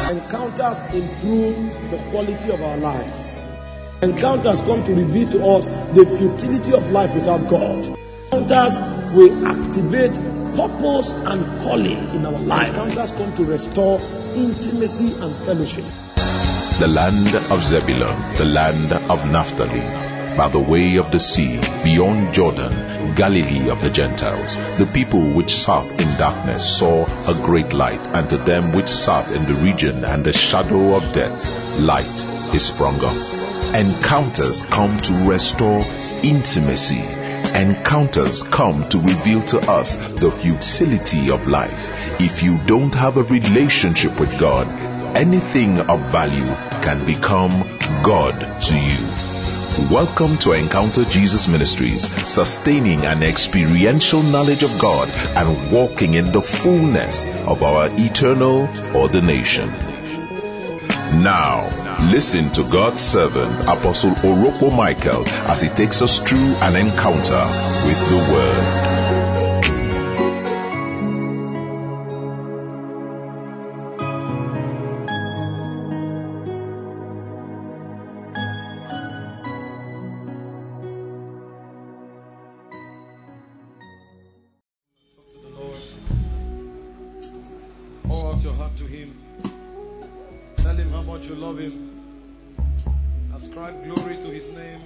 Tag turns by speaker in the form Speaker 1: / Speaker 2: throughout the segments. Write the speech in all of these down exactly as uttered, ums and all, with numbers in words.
Speaker 1: Encounters improve the quality of our lives. Encounters come to reveal to us the futility of life without God. Encounters will activate purpose and calling in our life. Encounters come to restore intimacy and fellowship.
Speaker 2: The land of Zebulun, the land of Naphtali, by the way of the sea, beyond Jordan, Galilee of the Gentiles. The people which sat in darkness saw a great light, and to them which sat in the region and the shadow of death, light is sprung up. Encounters come to restore intimacy. Encounters come to reveal to us the futility of life. If you don't have a relationship with God, anything of value can become God to you. Welcome to Encounter Jesus Ministries, sustaining an experiential knowledge of God and walking in the fullness of our eternal ordination. Now, listen to God's servant, Apostle Orokpo Michael, as he takes us through an encounter with the Word.
Speaker 1: Pour out your heart to Him. Tell Him how much you love Him. Ascribe glory to His name.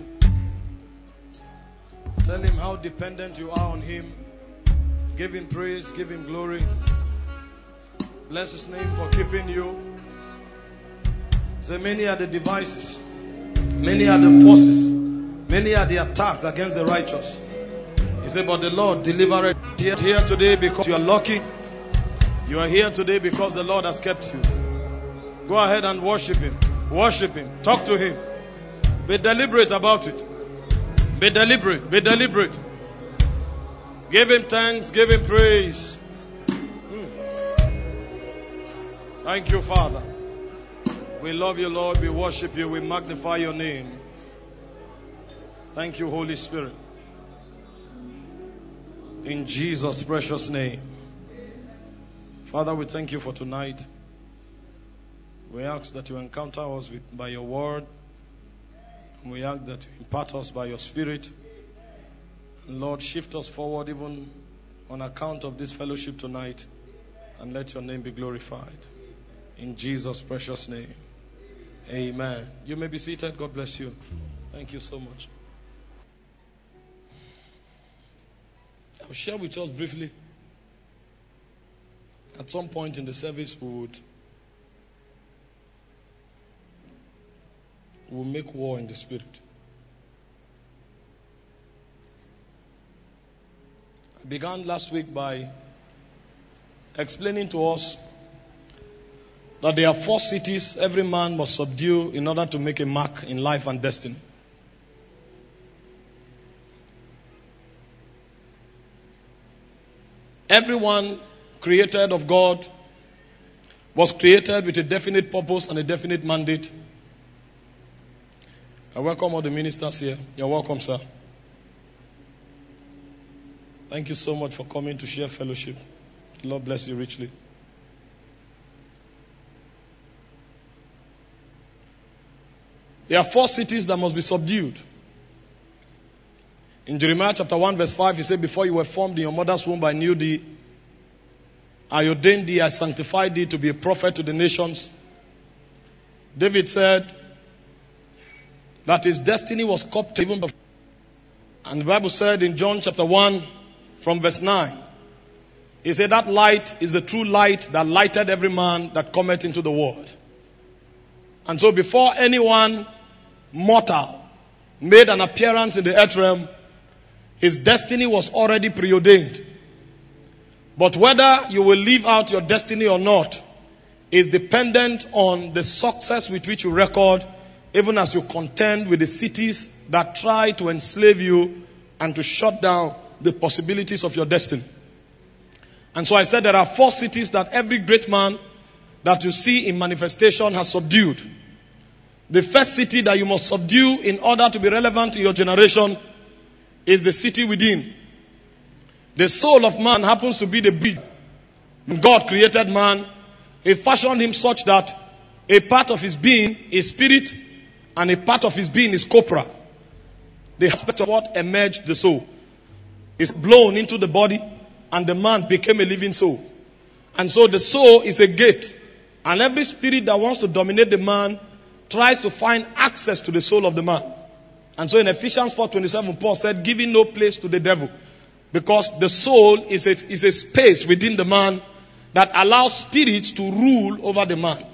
Speaker 1: Tell Him how dependent you are on Him. Give Him praise, give Him glory. Bless His name for keeping you. Say, many are the devices, many are the forces, many are the attacks against the righteous. He said, but the Lord delivered you here today because you are lucky. You are here today because the Lord has kept you. Go ahead and worship Him. Worship Him. Talk to Him. Be deliberate about it. Be deliberate. Be deliberate. Give Him thanks. Give Him praise. Hmm. Thank you, Father. We love you, Lord. We worship you. We magnify your name. Thank you, Holy Spirit. In Jesus' precious name. Father, we thank you for tonight. We ask that you encounter us with, by your word. And we ask that you impart us by your spirit. And Lord, shift us forward even on account of this fellowship tonight. And let your name be glorified. In Jesus' precious name. Amen. You may be seated. God bless you. Thank you so much. I'll share with us briefly. At some point in the service, we would we'll make war in the spirit. I began last week by explaining to us that there are four cities every man must subdue in order to make a mark in life and destiny. Everyone created of God was created with a definite purpose and a definite mandate. I welcome all the ministers here. You're welcome, sir. Thank you so much for coming to share fellowship. The Lord bless you richly. There are four cities that must be subdued. In Jeremiah chapter one verse five, he said, before you were formed in your mother's womb, I knew thee. I ordained thee, I sanctified thee to be a prophet to the nations. David said that his destiny was cut even before. And the Bible said in John chapter one from verse nine, he said that light is the true light that lighted every man that cometh into the world. And so before anyone mortal made an appearance in the earth realm, his destiny was already preordained. But whether you will live out your destiny or not is dependent on the success with which you record, even as you contend with the cities that try to enslave you and to shut down the possibilities of your destiny. And so I said there are four cities that every great man that you see in manifestation has subdued. The first city that you must subdue in order to be relevant in your generation is the city within. The soul of man happens to be the bridge. When God created man, He fashioned him such that A part of his being is spirit, and a part of his being is corporal. The aspect of what emerged the soul is blown into the body, and the man became a living soul. And so the soul is a gate, and every spirit that wants to dominate the man tries to find access to the soul of the man. And so in Ephesians four twenty-seven, Paul said, giving no place to the devil, because the soul is a, is a space within the man that allows spirits to rule over the man.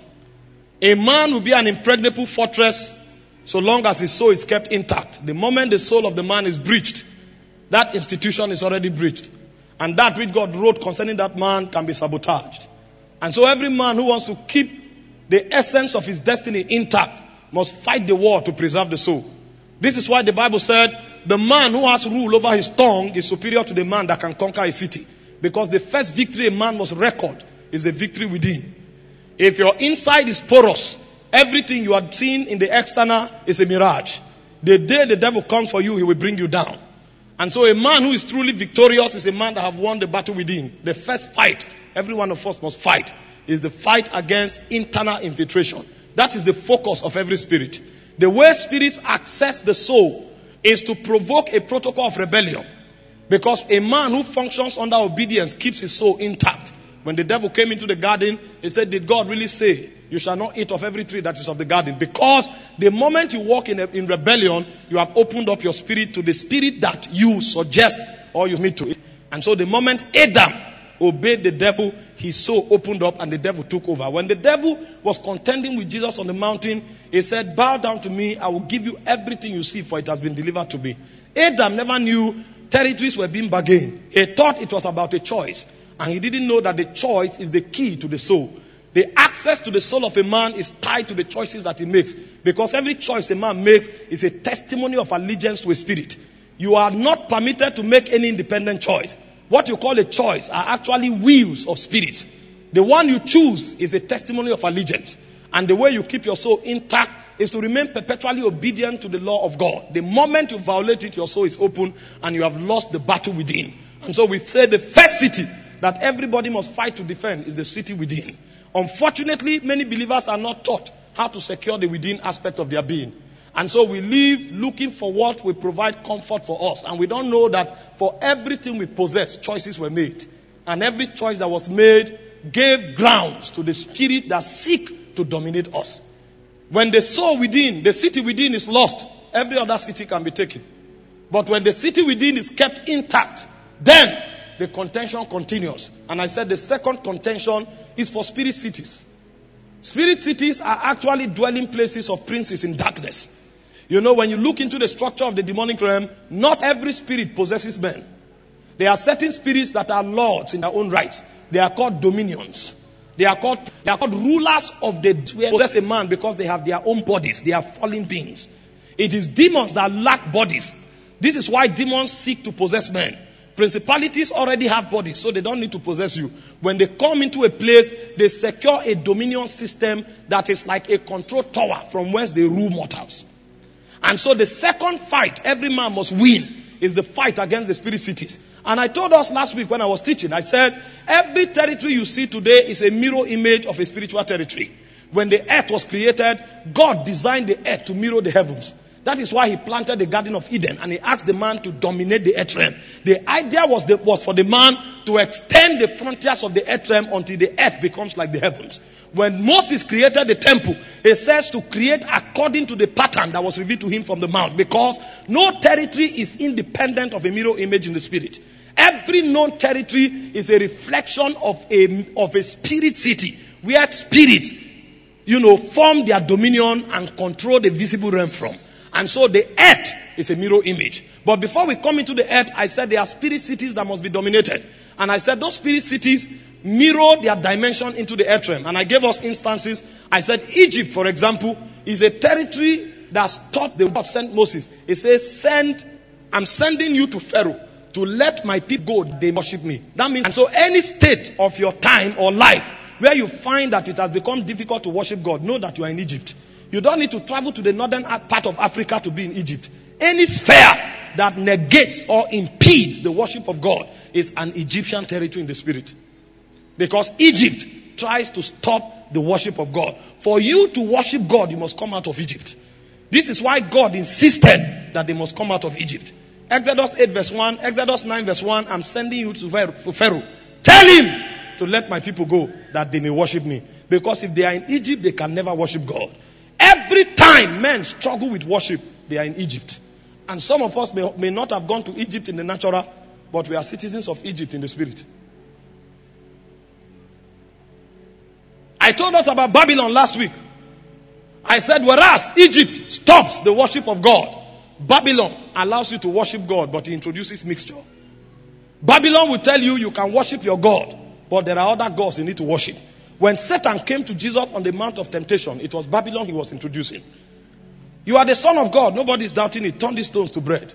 Speaker 1: A man will be an impregnable fortress so long as his soul is kept intact. The moment the soul of the man is breached, that institution is already breached. And that which God wrote concerning that man can be sabotaged. And so every man who wants to keep the essence of his destiny intact must fight the war to preserve the soul. This is why the Bible said, the man who has rule over his tongue is superior to the man that can conquer a city. Because the first victory a man must record is the victory within. If your inside is porous, everything you are seeing in the external is a mirage. The day the devil comes for you, he will bring you down. And so a man who is truly victorious is a man that have won the battle within. The first fight every one of us must fight is the fight against internal infiltration. That is the focus of every spirit. The way spirits access the soul is to provoke a protocol of rebellion. Because a man who functions under obedience keeps his soul intact. When the devil came into the garden, he said, did God really say, you shall not eat of every tree that is of the garden? Because the moment you walk in, a, in rebellion, you have opened up your spirit to the spirit that you suggest or you meet to it. And so the moment Adam obeyed the devil, his soul opened up and the devil took over. When the devil was contending with Jesus on the mountain, he said, bow down to me, I will give you everything you see, for it has been delivered to me. Adam never knew territories were being bargained. He thought it was about a choice. And he didn't know that the choice is the key to the soul. The access to the soul of a man is tied to the choices that he makes. Because every choice a man makes is a testimony of allegiance to a spirit. You are not permitted to make any independent choice. What you call a choice are actually wheels of spirits. The one you choose is a testimony of allegiance. And the way you keep your soul intact is to remain perpetually obedient to the law of God. The moment you violate it, your soul is open and you have lost the battle within. And so we say the first city that everybody must fight to defend is the city within. Unfortunately, many believers are not taught how to secure the within aspect of their being. And so we live looking for what will provide comfort for us. And we don't know that for everything we possess, choices were made. And every choice that was made gave grounds to the spirit that seek to dominate us. When the soul within, the city within is lost, every other city can be taken. But when the city within is kept intact, then the contention continues. And I said the second contention is for spirit cities. Spirit cities are actually dwelling places of princes in darkness. You know, when you look into the structure of the demonic realm, not every spirit possesses men. There are certain spirits that are lords in their own rights. They are called dominions. They are called, they are called rulers of the possess a man because they have their own bodies. They are fallen beings. It is demons that lack bodies. This is why demons seek to possess men. Principalities already have bodies, so they don't need to possess you. When they come into a place, they secure a dominion system that is like a control tower from whence they rule mortals. And so the second fight every man must win is the fight against the spirit cities. And I told us last week when I was teaching, I said, every territory you see today is a mirror image of a spiritual territory. When the earth was created, God designed the earth to mirror the heavens. That is why he planted the Garden of Eden and he asked the man to dominate the earth realm. The idea was, the, was for the man to extend the frontiers of the earth realm until the earth becomes like the heavens. When Moses created the temple, he says to create according to the pattern that was revealed to him from the mount, because no territory is independent of a mirror image in the spirit. Every known territory is a reflection of a, of a spirit city where spirits, you know, form their dominion and control the visible realm from. And so the earth is a mirror image. But before we come into the earth, I said there are spirit cities that must be dominated. And I said those spirit cities mirror their dimension into the earth realm. And I gave us instances. I said Egypt, for example, is a territory that's taught the God sent Moses. It says, send, I'm sending you to Pharaoh to let my people go, they worship me. That means, and so any state of your time or life where you find that it has become difficult to worship God, know that you are in Egypt. You don't need to travel to the northern part of Africa to be in Egypt. Any sphere that negates or impedes the worship of God is an Egyptian territory in the spirit. Because Egypt tries to stop the worship of God. For you to worship God, you must come out of Egypt. This is why God insisted that they must come out of Egypt. Exodus eight verse one, Exodus nine verse one, I'm sending you to Pharaoh. Tell him to let my people go that they may worship me. Because if they are in Egypt, they can never worship God. Every time men struggle with worship, they are in Egypt. And some of us may, may not have gone to Egypt in the natural, but we are citizens of Egypt in the spirit. I told us about Babylon last week. I said, whereas Egypt stops the worship of God, Babylon allows you to worship God, but it introduces mixture. Babylon will tell you you can worship your God, but there are other gods you need to worship. When Satan came to Jesus on the Mount of Temptation, it was Babylon he was introducing. You are the Son of God. Nobody is doubting it. Turn these stones to bread.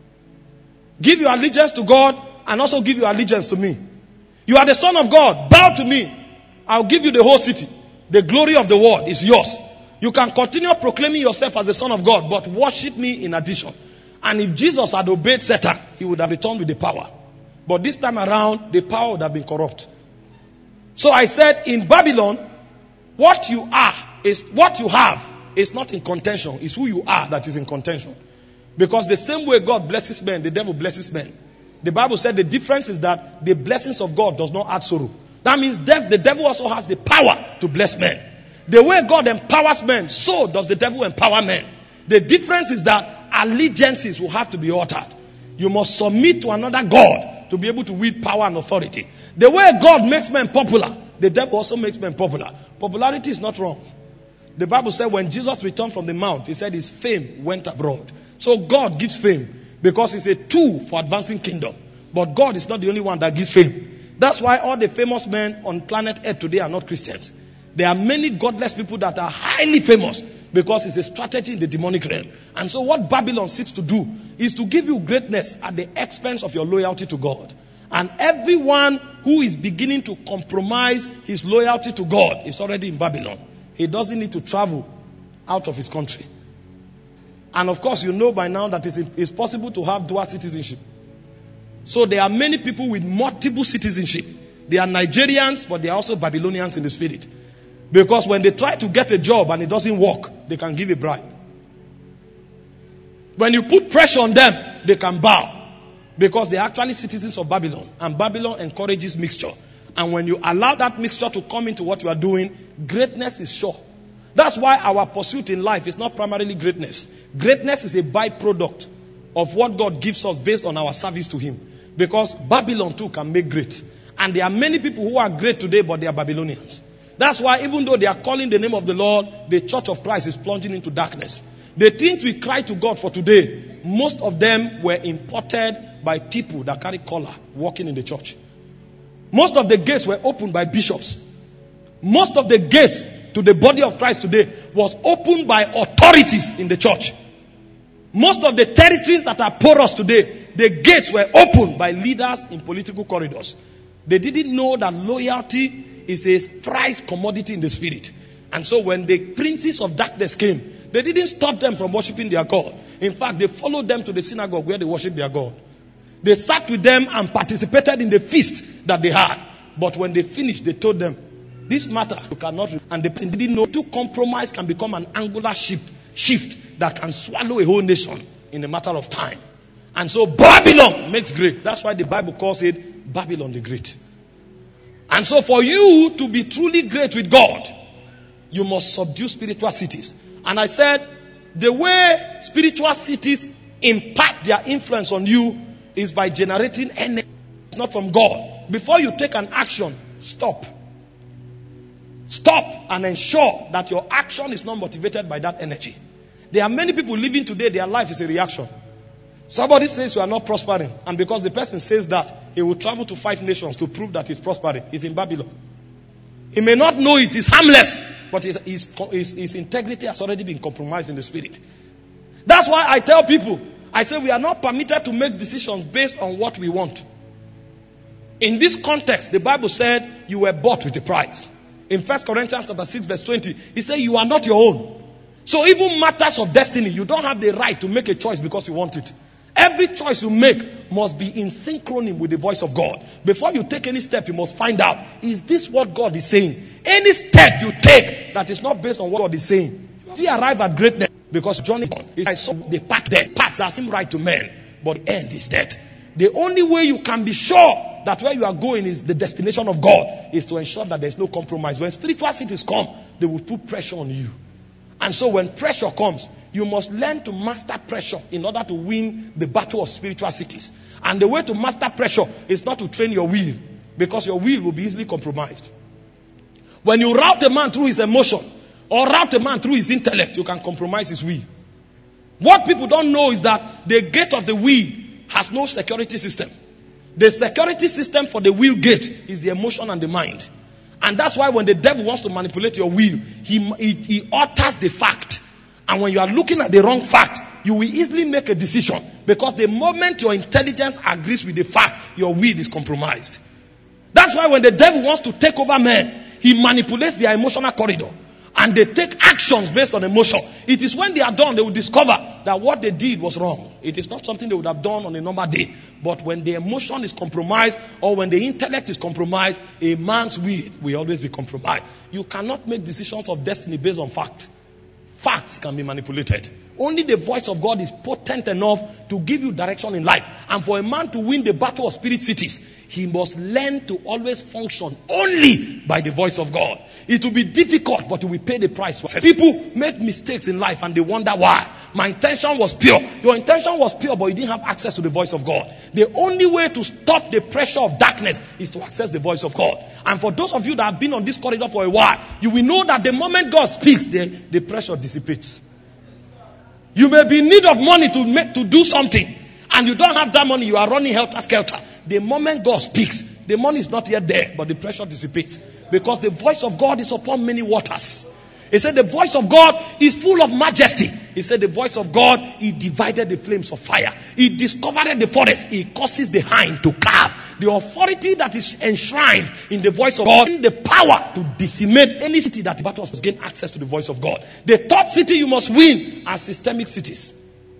Speaker 1: Give your allegiance to God and also give your allegiance to me. You are the Son of God. Bow to me. I'll give you the whole city. The glory of the world is yours. You can continue proclaiming yourself as the Son of God, but worship me in addition. And if Jesus had obeyed Satan, he would have returned with the power. But this time around, the power would have been corrupt. So I said, in Babylon, what you are is what you have is not in contention. It's who you are that is in contention. Because the same way God blesses men, the devil blesses men. The Bible said the difference is that the blessings of God does not add sorrow. That means dev- the devil also has the power to bless men. The way God empowers men, so does the devil empower men. The difference is that allegiances will have to be altered. You must submit to another God to be able to wield power and authority. The way God makes men popular, the devil also makes men popular. Popularity is not wrong. The Bible said when Jesus returned from the mount, he said his fame went abroad. So God gives fame because it's a tool for advancing kingdom. But God is not the only one that gives fame. That's why all the famous men on planet Earth today are not Christians. There are many godless people that are highly famous because it's a strategy in the demonic realm. And so what Babylon seeks to do is to give you greatness at the expense of your loyalty to God. And everyone who is beginning to compromise his loyalty to God is already in Babylon. He doesn't need to travel out of his country. And of course, you know by now that it's possible to have dual citizenship. So there are many people with multiple citizenship. They are Nigerians, but they are also Babylonians in the spirit. Because when they try to get a job and it doesn't work, they can give a bribe. When you put pressure on them, they can bow. Because they are actually citizens of Babylon. And Babylon encourages mixture. And when you allow that mixture to come into what you are doing, greatness is sure. That's why our pursuit in life is not primarily greatness. Greatness is a byproduct of what God gives us based on our service to Him. Because Babylon too can make great. And there are many people who are great today, but they are Babylonians. That's why even though they are calling the name of the Lord, the church of Christ is plunging into darkness. The things we cry to God for today, most of them were imported by people that carry collar walking in the church. Most of the gates were opened by bishops. Most of the gates to the body of Christ today was opened by authorities in the church. Most of the territories that are porous today, the gates were opened by leaders in political corridors. They didn't know that loyalty is a prized commodity in the spirit. And so when the princes of darkness came, they didn't stop them from worshiping their God. In fact, they followed them to the synagogue where they worship their God. They sat with them and participated in the feast that they had. But when they finished, they told them, this matter you cannot. And they didn't know two compromise can become an angular shift, shift that can swallow a whole nation in a matter of time. And so Babylon makes great. That's why the Bible calls it Babylon the Great. And so for you to be truly great with God, you must subdue spiritual cities. And I said, the way spiritual cities impart their influence on you is by generating energy. It's not from God. Before you take an action, stop. Stop and ensure that your action is not motivated by that energy. There are many people living today, their life is a reaction. Somebody says you are not prospering, and because the person says that, he will travel to five nations to prove that he's prospering. He's in Babylon. He may not know it, he's harmless, but his, his, his, his integrity has already been compromised in the spirit. That's why I tell people, I say we are not permitted to make decisions based on what we want. In this context, the Bible said you were bought with a price. In First Corinthians chapter six verse twenty, he said you are not your own. So even matters of destiny, you don't have the right to make a choice because you want it. Every choice you make must be in synchrony with the voice of God. Before you take any step, you must find out, is this what God is saying? Any step you take that is not based on what God is saying, you arrive at greatness. Because John is I saw the path there. Paths that seem right to men, but the end is death. The only way you can be sure that where you are going is the destination of God is to ensure that there's no compromise. When spiritual cities come, they will put pressure on you. And so when pressure comes, you must learn to master pressure in order to win the battle of spiritual cities. And the way to master pressure is not to train your will, because your will will be easily compromised. When you route a man through his emotion, or route a man through his intellect, you can compromise his will. What people don't know is that the gate of the will has no security system. The security system for the will gate is the emotion and the mind. And that's why when the devil wants to manipulate your will, he, he, he alters the fact. And when you are looking at the wrong fact, you will easily make a decision. Because the moment your intelligence agrees with the fact, your will is compromised. That's why when the devil wants to take over men, he manipulates their emotional corridor. And they take actions based on emotion. It is when they are done, they will discover that what they did was wrong. It is not something they would have done on a normal day. But when the emotion is compromised, or when the intellect is compromised, a man's will will always be compromised. You cannot make decisions of destiny based on fact. Facts can be manipulated. Only the voice of God is potent enough to give you direction in life. And for a man to win the battle of spirit cities, he must learn to always function only by the voice of God. It will be difficult, but you will pay the price. People make mistakes in life and they wonder why. My intention was pure. Your intention was pure, but you didn't have access to the voice of God. The only way to stop the pressure of darkness is to access the voice of God. And for those of you that have been on this corridor for a while, you will know that the moment God speaks, the, the pressure dissipates. You may be in need of money to make, to do something, and you don't have that money, you are running helter-skelter. The moment God speaks, the money is not yet there, but the pressure dissipates. Because the voice of God is upon many waters. He said the voice of God is full of majesty. He said the voice of God, he divided the flames of fire. He discovered the forest. He causes the hind to calve. The authority that is enshrined in the voice of God, the power to decimate any city that battles must gain access to the voice of God. The third city you must win are systemic cities.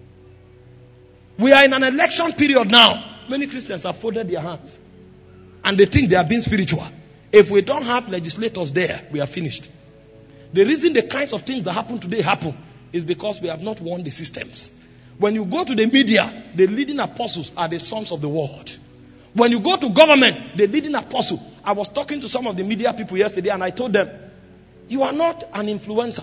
Speaker 1: We are in an election period now. Many Christians have folded their hands. And they think they are being spiritual. If we don't have legislators there, we are finished. The reason the kinds of things that happen today happen is because we have not won the systems. When you go to the media, the leading apostles are the sons of the world. When you go to government, the leading apostle. I was talking to some of the media people yesterday and I told them, you are not an influencer.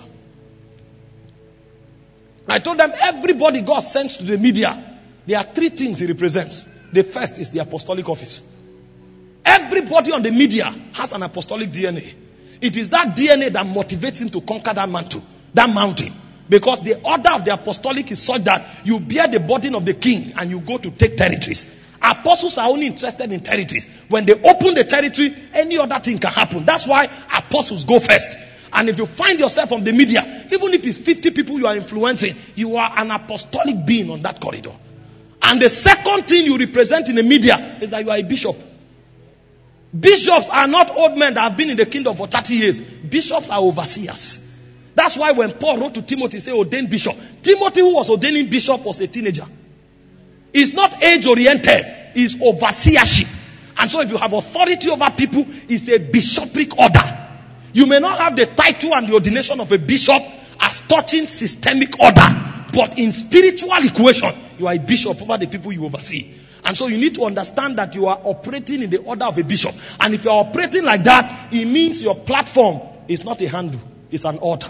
Speaker 1: I told them everybody God sends to the media, there are three things he represents. The first is the apostolic office. Everybody on the media has an apostolic D N A. It is that D N A that motivates him to conquer that mantle, that mountain. Because the order of the apostolic is such that you bear the burden of the king and you go to take territories. Apostles are only interested in territories. When they open the territory, any other thing can happen. That's why apostles go first. And if you find yourself on the media, even if it's fifty people you are influencing, you are an apostolic being on that corridor. And the second thing you represent in the media is that you are a bishop. Bishops are not old men that have been in the kingdom for thirty years. Bishops are overseers. That's why when Paul wrote to Timothy, say ordained bishop. Timothy, who was ordaining bishop, was a teenager. It's not age-oriented. It's overseership. And so if you have authority over people, it's a bishopric order. You may not have the title and the ordination of a bishop as touching systemic order. But in spiritual equation, you are a bishop over the people you oversee. And so you need to understand that you are operating in the order of a bishop. And if you are operating like that, it means your platform is not a handle. It's an altar.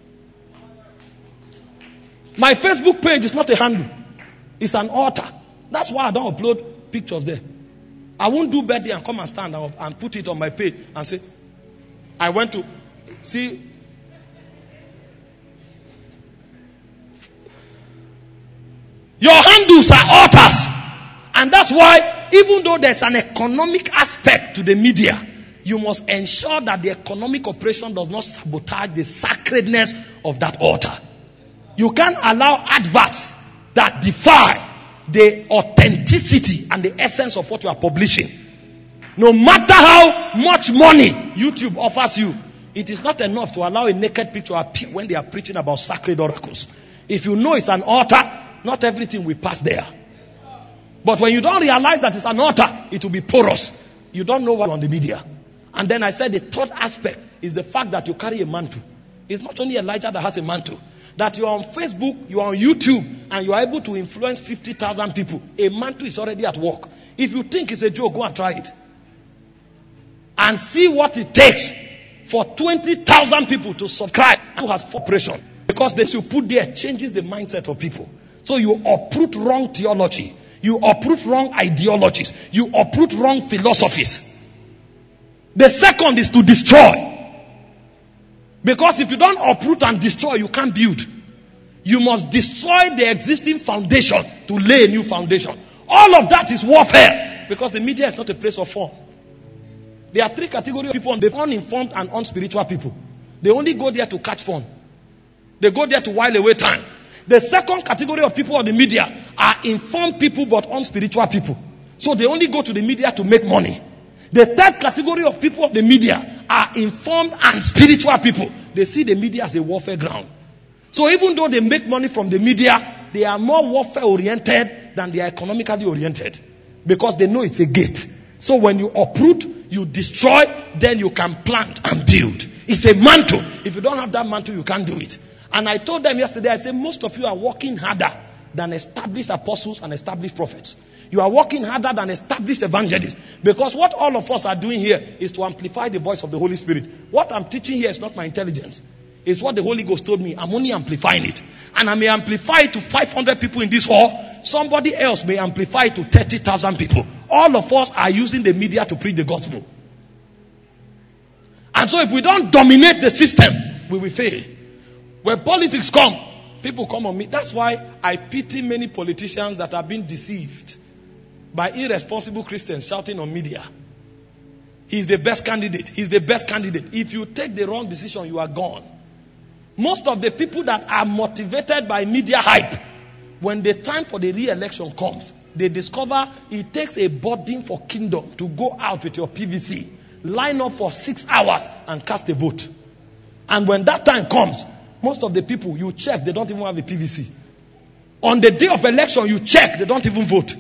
Speaker 1: My Facebook page is not a handle. It's an altar. That's why I don't upload pictures there. I won't do birthday and come and stand and, and put it on my page and say, I went to see. Your handles are altars. And that's why, even though there's an economic aspect to the media, you must ensure that the economic operation does not sabotage the sacredness of that altar. You can't allow adverts that defy the authenticity and the essence of what you are publishing. No matter how much money YouTube offers you, it is not enough to allow a naked picture to appear when they are preaching about sacred oracles. If you know it's an altar, not everything will pass there. But when you don't realize that it's an altar, it will be porous. You don't know what's on the media. And then I said the third aspect is the fact that you carry a mantle. It's not only Elijah that has a mantle. That you are on Facebook, you are on YouTube, and you are able to influence fifty thousand people. A mantle is already at work. If you think it's a joke, go and try it. And see what it takes for twenty thousand people to subscribe. Who has operation? Because they should put there changes the mindset of people. So you uproot wrong theology. You uproot wrong ideologies. You uproot wrong philosophies. The second is to destroy. Because if you don't uproot and destroy, you can't build. You must destroy the existing foundation to lay a new foundation. All of that is warfare. Because the media is not a place of fun. There are three categories of people: the uninformed and unspiritual people. They only go there to catch fun. They go there to while away time. The second category of people on the media are informed people but unspiritual people. So they only go to the media to make money. The third category of people of the media are informed and spiritual people. They see the media as a warfare ground. So even though they make money from the media, they are more warfare oriented than they are economically oriented. Because they know it's a gate. So when you uproot, you destroy, then you can plant and build. It's a mantle. If you don't have that mantle, you can't do it. And I told them yesterday, I said, most of you are working harder than established apostles and established prophets. You are working harder than established evangelists. Because what all of us are doing here is to amplify the voice of the Holy Spirit. What I'm teaching here is not my intelligence. It's what the Holy Ghost told me. I'm only amplifying it. And I may amplify it to five hundred people in this hall. Somebody else may amplify it to thirty thousand people. All of us are using the media to preach the gospel. And so if we don't dominate the system, we will fail. When politics come, people come on me. That's why I pity many politicians that have been deceived by irresponsible Christians shouting on media. He's the best candidate. He's the best candidate. If you take the wrong decision, you are gone. Most of the people that are motivated by media hype, when the time for the re-election comes, they discover it takes a burden for kingdom to go out with your P V C, line up for six hours and cast a vote. And when that time comes, most of the people you check, they don't even have a P V C. On the day of election, you check, they don't even vote.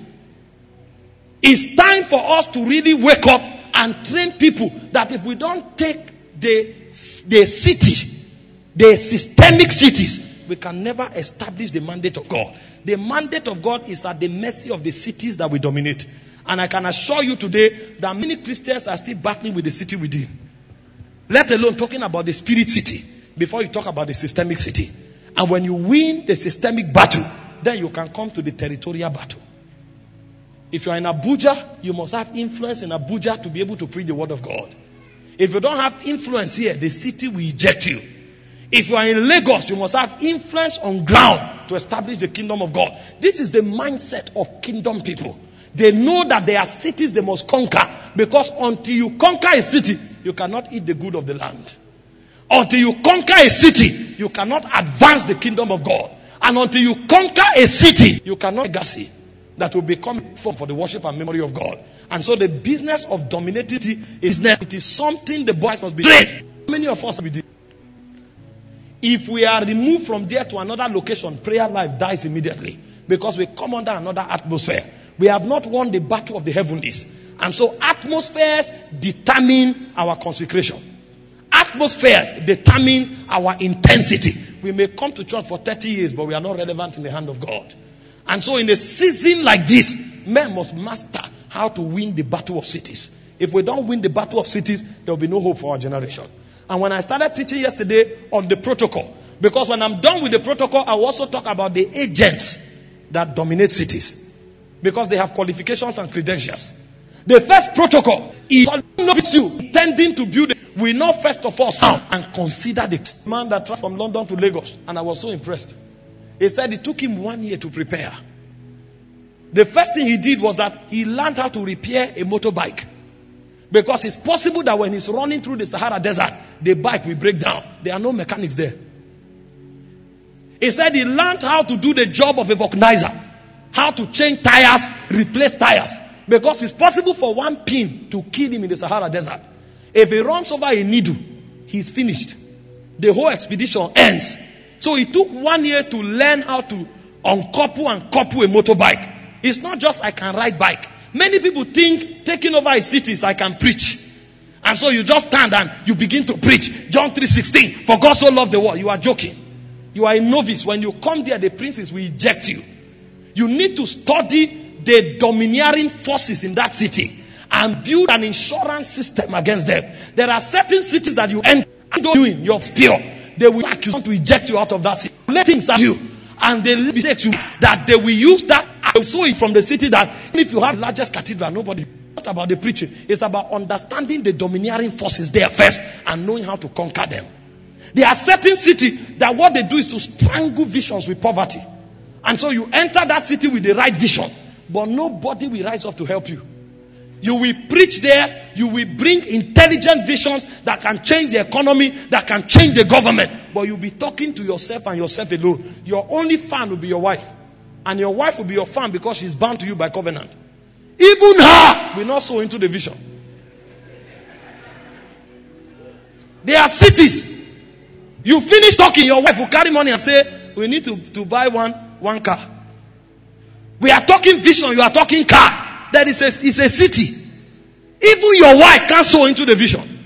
Speaker 1: It's time for us to really wake up and train people that if we don't take the, the city, the systemic cities, we can never establish the mandate of God. The mandate of God is at the mercy of the cities that we dominate. And I can assure you today that many Christians are still battling with the city within. Let alone talking about the spirit city before you talk about the systemic city. And when you win the systemic battle, then you can come to the territorial battle. If you are in Abuja, you must have influence in Abuja to be able to preach the word of God. If you don't have influence here, the city will eject you. If you are in Lagos, you must have influence on ground to establish the kingdom of God. This is the mindset of kingdom people. They know that there are cities they must conquer, because until you conquer a city, you cannot eat the good of the land. Until you conquer a city, you cannot advance the kingdom of God. And until you conquer a city, you cannot legacy that will become a form for the worship and memory of God. And so the business of dominating is it is something the boys must be trained. Many of us will do. If we are removed from there to another location, prayer life dies immediately, because we come under another atmosphere. We have not won the battle of the heavenlies. And so atmospheres determine our consecration. Atmospheres determine our intensity. We may come to church for thirty years, but we are not relevant in the hand of God. And so in a season like this, men must master how to win the battle of cities. If we don't win the battle of cities, there will be no hope for our generation. And when I started teaching yesterday on the protocol, because when I'm done with the protocol, I will also talk about the agents that dominate cities, because they have qualifications and credentials. The first protocol is you intending to build. We know first of all sound and consider the man that traveled from London to Lagos, and I was so impressed. He said it took him one year to prepare. The first thing he did was that he learned how to repair a motorbike. Because it's possible that when he's running through the Sahara Desert, the bike will break down. There are no mechanics there. He said he learned how to do the job of a vulcanizer. How to change tires, replace tires. Because it's possible for one pin to kill him in the Sahara Desert. If he runs over a needle, he's finished. The whole expedition ends. So it took one year to learn how to uncouple and couple a motorbike. It's not just I can ride bike. Many people think taking over a city is I can preach. And so you just stand and you begin to preach. John three sixteen, for God so loved the world. You are joking. You are a novice. When you come there, the princes will eject you. You need to study the domineering forces in that city and build an insurance system against them. There are certain cities that you enter and doing your pure. They will ask you to eject you out of that city. Let things at you. And they will say to you that they will use that also from the city that if you have the largest cathedral, nobody. Not about the preaching. It's about understanding the domineering forces there first and knowing how to conquer them. There are certain cities that what they do is to strangle visions with poverty. And so you enter that city with the right vision, but nobody will rise up to help you. You will preach there, you will bring intelligent visions that can change the economy, that can change the government, but you'll be talking to yourself and yourself alone. Your only fan will be your wife. And your wife will be your fan because she's bound to you by covenant. Even her will not sow into the vision. There are cities. You finish talking, your wife will carry money and say, we need to, to buy one, one car. We are talking vision, you are talking car. That is a, it's a city. Even your wife can't sow into the vision.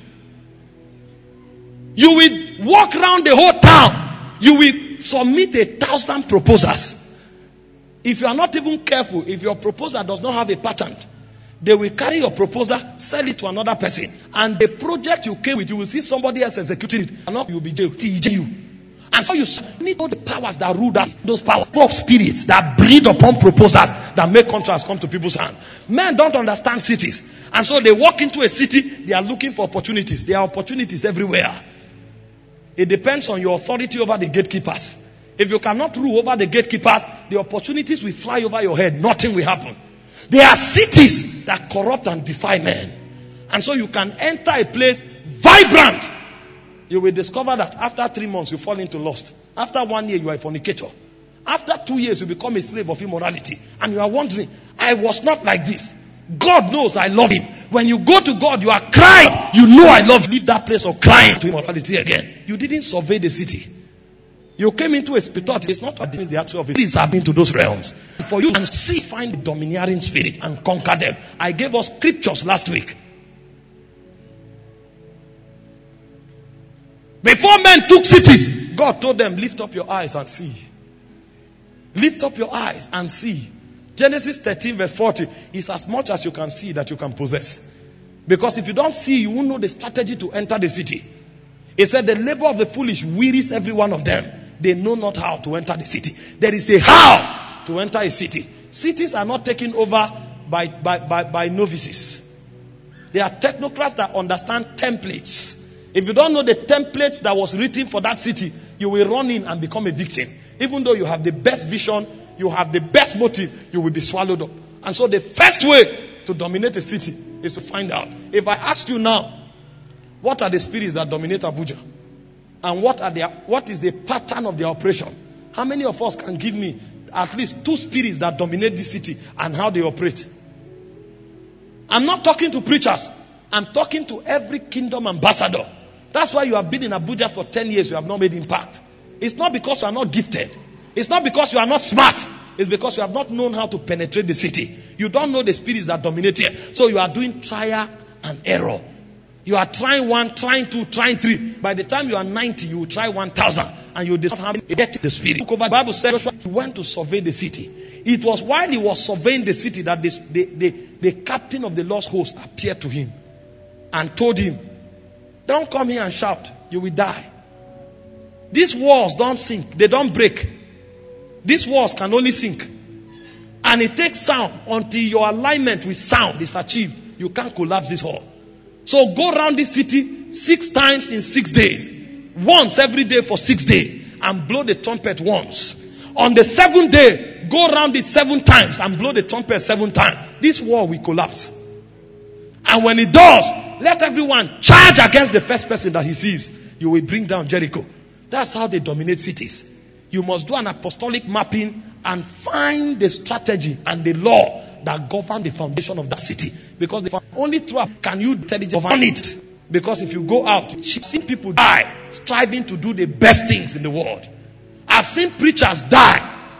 Speaker 1: You will walk around the whole town. You will submit a thousand proposals. If you are not even careful, if your proposal does not have a pattern, they will carry your proposal, sell it to another person. And the project you came with, you will see somebody else executing it. And not you will be jailed. You. And so you need all the powers that rule that, those powerful spirits that breed upon proposals that make contracts come to people's hands. Men don't understand cities. And so they walk into a city, they are looking for opportunities. There are opportunities everywhere. It depends on your authority over the gatekeepers. If you cannot rule over the gatekeepers, the opportunities will fly over your head. Nothing will happen. There are cities that corrupt and defy men. And so you can enter a place vibrant. You will discover that after three months you fall into lust. After one year you are a fornicator. After two years you become a slave of immorality. And you are wondering, I was not like this. God knows I love him. When you go to God, you are crying. You know I love you. Leave that place of crying to immorality again. You didn't survey the city. You came into a spirit. It's not the actual of it. Please have been to those realms. For you to see, find the domineering spirit and conquer them. I gave us scriptures last week. Before men took cities, God told them, lift up your eyes and see. Lift up your eyes and see. Genesis thirteen verse forty is as much as you can see that you can possess. Because if you don't see, you won't know the strategy to enter the city. It said the labor of the foolish wearies every one of them. They know not how to enter the city. There is a how to enter a city. Cities are not taken over by, by, by, by novices. They are technocrats that understand templates. If you don't know the templates that was written for that city, you will run in and become a victim. Even though you have the best vision, you have the best motive, you will be swallowed up. And so the first way to dominate a city is to find out. If I ask you now, what are the spirits that dominate Abuja? And what are their, what is the pattern of their operation? How many of us can give me at least two spirits that dominate this city and how they operate? I'm not talking to preachers. I'm talking to every kingdom ambassador. That's why you have been in Abuja for ten years. You have not made impact. It's not because you are not gifted. It's not because you are not smart. It's because you have not known how to penetrate the city. You don't know the spirits that dominate here. So you are doing trial and error. You are trying one, trying two, trying three. By the time you are ninety, you will try one thousand. And you will not get the spirit. The Bible says he went to survey the city. It was while he was surveying the city that this, the, the, the captain of the lost host appeared to him. And told him, don't come here and shout. You will die. These walls don't sink. They don't break. These walls can only sink. And it takes sound until your alignment with sound is achieved. You can't collapse this wall. So go around this city six times in six days. Once every day for six days. And blow the trumpet once. On the seventh day, go around it seven times and blow the trumpet seven times. This wall will collapse. And when it does, let everyone charge against the first person that he sees. You will bring down Jericho. That's how they dominate cities. You must do an apostolic mapping and find the strategy and the law that govern the foundation of that city. Because the only through can you intelligently govern it. Because if you go out, you've seen people die striving to do the best things in the world. I've seen preachers die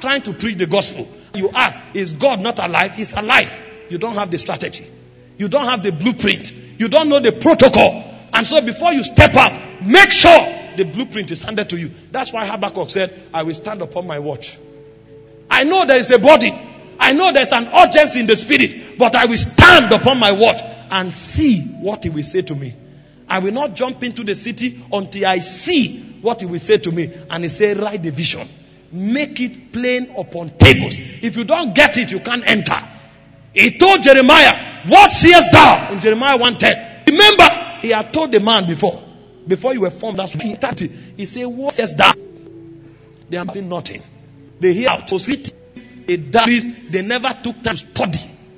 Speaker 1: trying to preach the gospel. You ask, is God not alive? He's alive. You don't have the strategy. You don't have the blueprint. You don't know the protocol. And so before you step up, make sure the blueprint is handed to you. That's why Habakkuk said, I will stand upon my watch. I know there is a body. I know there's an urgency in the spirit. But I will stand upon my watch and see what he will say to me. I will not jump into the city until I see what he will say to me. And he said, write the vision. Make it plain upon tables. If you don't get it, you can't enter. He told Jeremiah, what seest thou? In Jeremiah one ten. Remember, he had told the man before. Before you were formed, that's why he started. He said, what seest thou? They are doing nothing. They hear out. They never took time to study.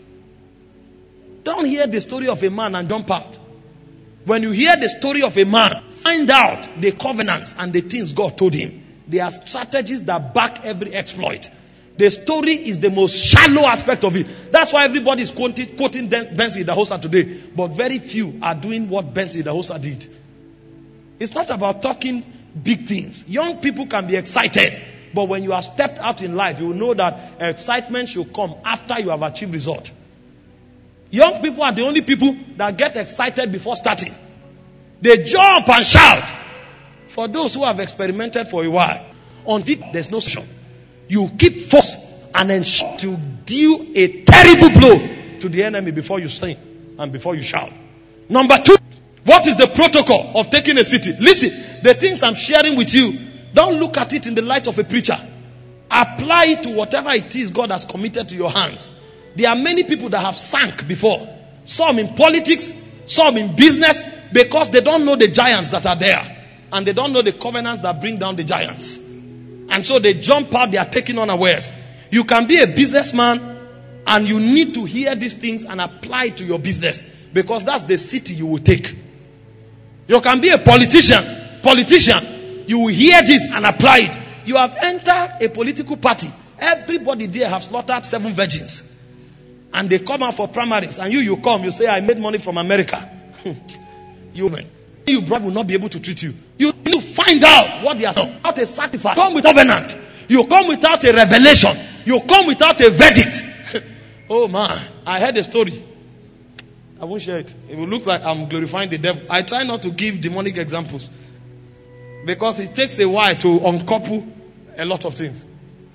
Speaker 1: Don't hear the story of a man and jump out. When you hear the story of a man, find out the covenants and the things God told him. There are strategies that back every exploit. The story is the most shallow aspect of it. That's why everybody is quoting, quoting Benson Idahosa today. But very few are doing what Benson Idahosa did. It's not about talking big things. Young people can be excited. But when you are stepped out in life, you will know that excitement should come after you have achieved result. Young people are the only people that get excited before starting. They jump and shout. For those who have experimented for a while, on Vic, there's no solution. You keep focused and ensure to deal a terrible blow to the enemy before you sing and before you shout. Number two, what is the protocol of taking a city? Listen, the things I'm sharing with you, don't look at it in the light of a preacher. Apply it to whatever it is God has committed to your hands. There are many people that have sank before. Some in politics, some in business, because they don't know the giants that are there. And they don't know the covenants that bring down the giants. And so they jump out, they are taken unawares. You can be a businessman and you need to hear these things and apply it to your business. Because that's the city you will take. You can be a politician. Politician. You will hear this and apply it. You have entered a political party. Everybody there have slaughtered seven virgins. And they come out for primaries. And you, you come, you say, I made money from America. You man. You brother will not be able to treat you. You need to find out what they are saying. Without a sacrifice. Come with covenant. You come without a revelation. You come without a verdict. Oh man, I heard a story. I won't share it. It will look like I'm glorifying the devil. I try not to give demonic examples. Because it takes a while to uncouple a lot of things.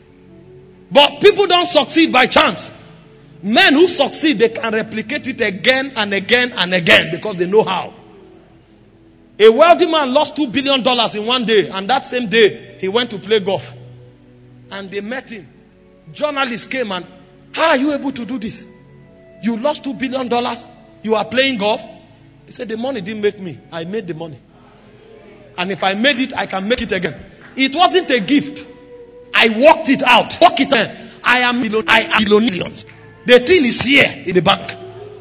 Speaker 1: But people don't succeed by chance. Men who succeed, they can replicate it again and again and again because they know how. A wealthy man lost two billion dollars in one day, and that same day, he went to play golf. And they met him. Journalists came and, how are you able to do this? You lost two billion dollars? You are playing golf? He said, the money didn't make me. I made the money. And if I made it, I can make it again. It wasn't a gift. I worked it out. Work it out. I am, I am millions. The thing is here in the bank.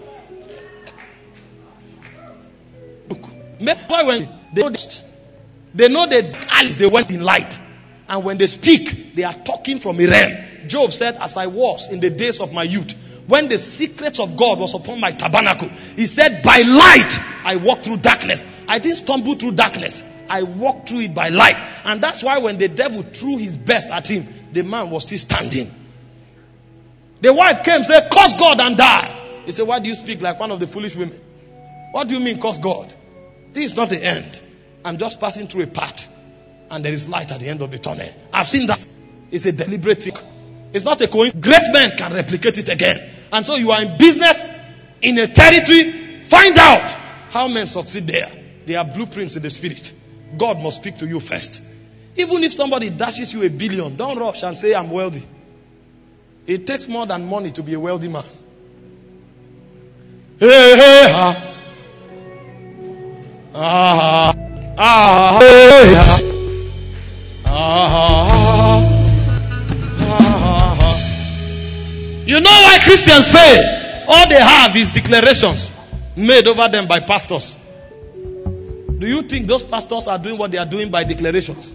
Speaker 1: Look, when they know, they know that eyes they went in light. And when they speak, they are talking from a realm. Job said, as I was in the days of my youth, when the secrets of God was upon my tabernacle, he said, by light, I walked through darkness. I didn't stumble through darkness. I walked through it by light. And that's why when the devil threw his best at him, the man was still standing. The wife came and said, curse God and die. He said, why do you speak like one of the foolish women? What do you mean curse God? This is not the end. I'm just passing through a path. And there is light at the end of the tunnel. I've seen that. It's a deliberate thing. It's not a coincidence. Great men can replicate it again. And so you are in business, in a territory. Find out how men succeed there. There are blueprints in the spirit. God must speak to you first. Even if somebody dashes you a billion, don't rush and say, I'm wealthy. It takes more than money to be a wealthy man. Hey, hey, ha. Ah, ah, hey, ha. Ah, ah, ah. You know why Christians fail? All they have is declarations made over them by pastors. Do you think those pastors are doing what they are doing by declarations?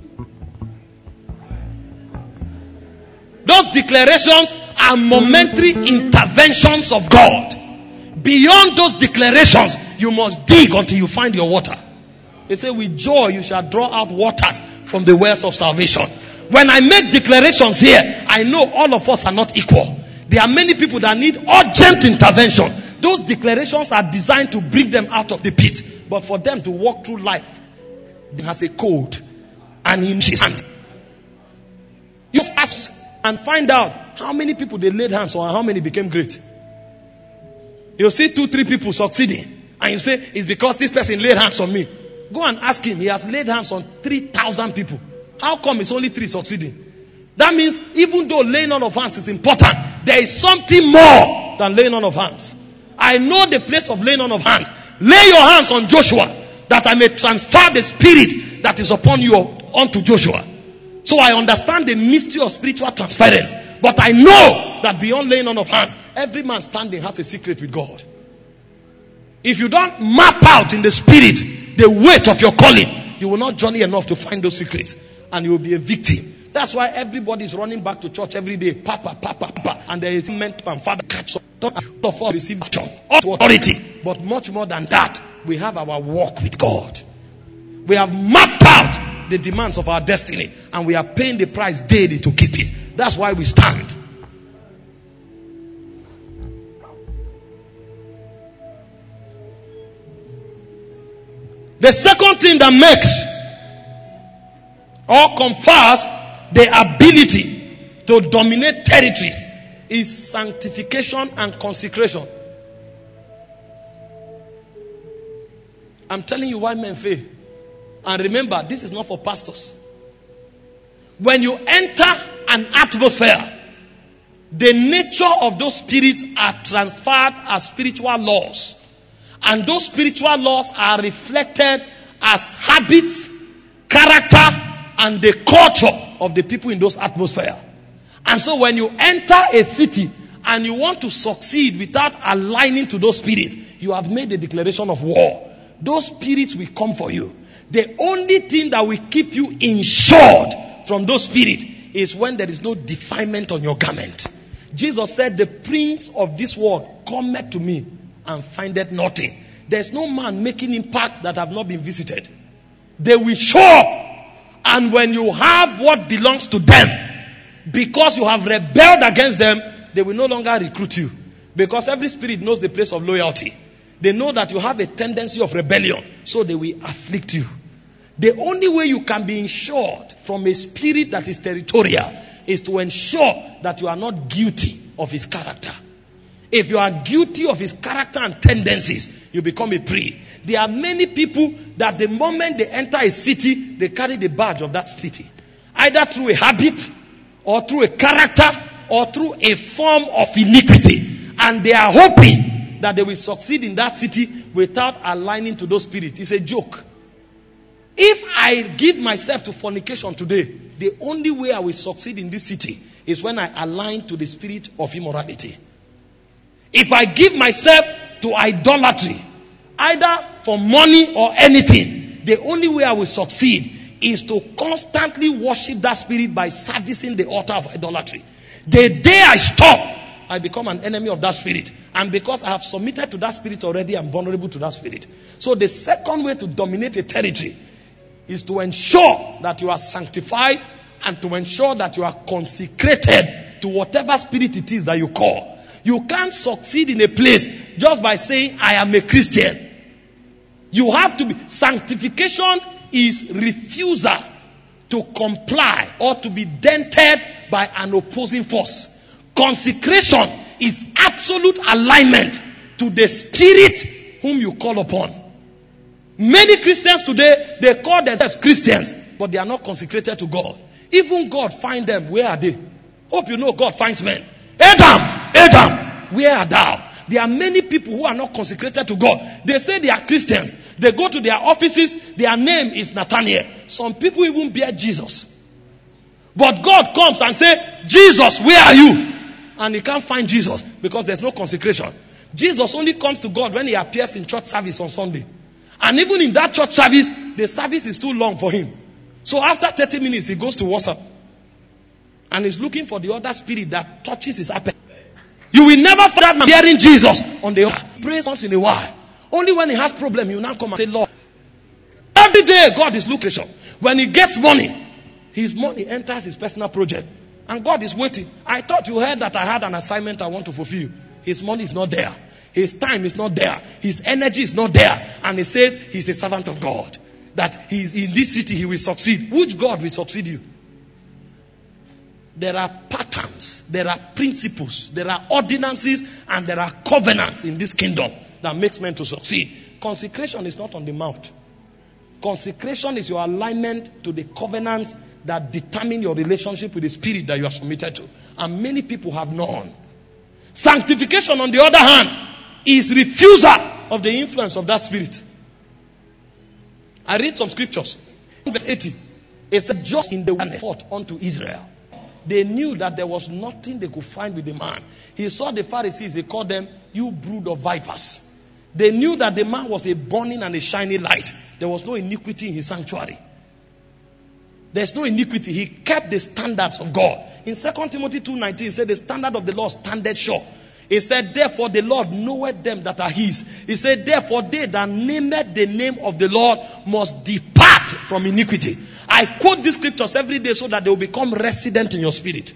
Speaker 1: Those declarations are momentary interventions of God. Beyond those declarations, you must dig until you find your water. They say, with joy you shall draw out waters from the wells of salvation. When I make declarations here, I know all of us are not equal. There are many people that need urgent intervention. Those declarations are designed to bring them out of the pit. But for them to walk through life, it has a code. And in his hand. You just ask and find out how many people they laid hands on and how many became great. You see two, three people succeeding. And you say, it's because this person laid hands on me. Go and ask him. He has laid hands on three thousand people. How come it's only three succeeding? That means even though laying on of hands is important, there is something more than laying on of hands. I know the place of laying on of hands. Lay your hands on Joshua, that I may transfer the spirit that is upon you onto Joshua. So I understand the mystery of spiritual transference. But I know that beyond laying on of hands, every man standing has a secret with God. If you don't map out in the spirit the weight of your calling, you will not journey enough to find those secrets. And you will be a victim. That's why everybody is running back to church every day. Papa, papa, papa. And there is mentor and father catch up. Don't of us receive authority. But much more than that, we have our walk with God. We have mapped out the demands of our destiny. And we are paying the price daily to keep it. That's why we stand. The second thing that makes or confers the ability to dominate territories is sanctification and consecration. I'm telling you why men fail. And remember, this is not for pastors. When you enter an atmosphere, the nature of those spirits are transferred as spiritual laws. And those spiritual laws are reflected as habits, character, and the culture of the people in those atmosphere. And so when you enter a city and you want to succeed without aligning to those spirits, you have made a declaration of war. Those spirits will come for you. The only thing that will keep you insured from those spirits is when there is no defilement on your garment. Jesus said, the prince of this world cometh to me and findeth nothing. There's no man making impact that have not been visited. They will show up. And when you have what belongs to them, because you have rebelled against them, they will no longer recruit you. Because every spirit knows the place of loyalty. They know that you have a tendency of rebellion, so they will afflict you. The only way you can be insured from a spirit that is territorial is to ensure that you are not guilty of his character. If you are guilty of his character and tendencies, you become a prey. There are many people that the moment they enter a city, they carry the badge of that city. Either through a habit, or through a character, or through a form of iniquity. And they are hoping that they will succeed in that city without aligning to those spirits. It's a joke. If I give myself to fornication today, the only way I will succeed in this city is when I align to the spirit of immorality. If I give myself to idolatry, either for money or anything, the only way I will succeed is to constantly worship that spirit by servicing the altar of idolatry. The day I stop, I become an enemy of that spirit. And because I have submitted to that spirit already, I'm vulnerable to that spirit. So the second way to dominate a territory is to ensure that you are sanctified and to ensure that you are consecrated to whatever spirit it is that you call. You can't succeed in a place just by saying, I am a Christian. You have to be. Sanctification is refusal to comply or to be dented by an opposing force. Consecration is absolute alignment to the spirit whom you call upon. Many Christians today, they call themselves Christians, but they are not consecrated to God. Even God finds them. Where are they? Hope you know God finds men. Adam! Adam, where are thou? There are many people who are not consecrated to God. They say they are Christians. They go to their offices. Their name is Nathaniel. Some people even bear Jesus. But God comes and says, Jesus, where are you? And he can't find Jesus because there's no consecration. Jesus only comes to God when he appears in church service on Sunday. And even in that church service, the service is too long for him. So after thirty minutes, he goes to WhatsApp. And he's looking for the other spirit that touches his appetite. You will never find that man hearing Jesus on the altar. Praise once in a while. Only when he has problem, you now come and say, Lord. Every day, God is looking. When he gets money, his money enters his personal project. And God is waiting. I thought you heard that I had an assignment I want to fulfill. His money is not there. His time is not there. His energy is not there. And he says he's a servant of God. That he's in this city he will succeed. Which God will succeed you? There are patterns, there are principles, there are ordinances, and there are covenants in this kingdom that makes men to succeed. Consecration is not on the mouth. Consecration is your alignment to the covenants that determine your relationship with the spirit that you are submitted to. And many people have none. Sanctification, on the other hand, is refusal of the influence of that spirit. I read some scriptures. Verse eighty. It said, just in the one fought unto Israel. They knew that there was nothing they could find with the man. He saw the Pharisees, he called them, you brood of vipers. They knew that the man was a burning and a shining light. There was no iniquity in his sanctuary. There's no iniquity. He kept the standards of God. In Second Timothy two nineteen, he said, the standard of the Lord standeth sure. He said, therefore the Lord knoweth them that are his. He said, therefore they that nameth the name of the Lord must depart from iniquity. I quote these scriptures every day so that they will become resident in your spirit.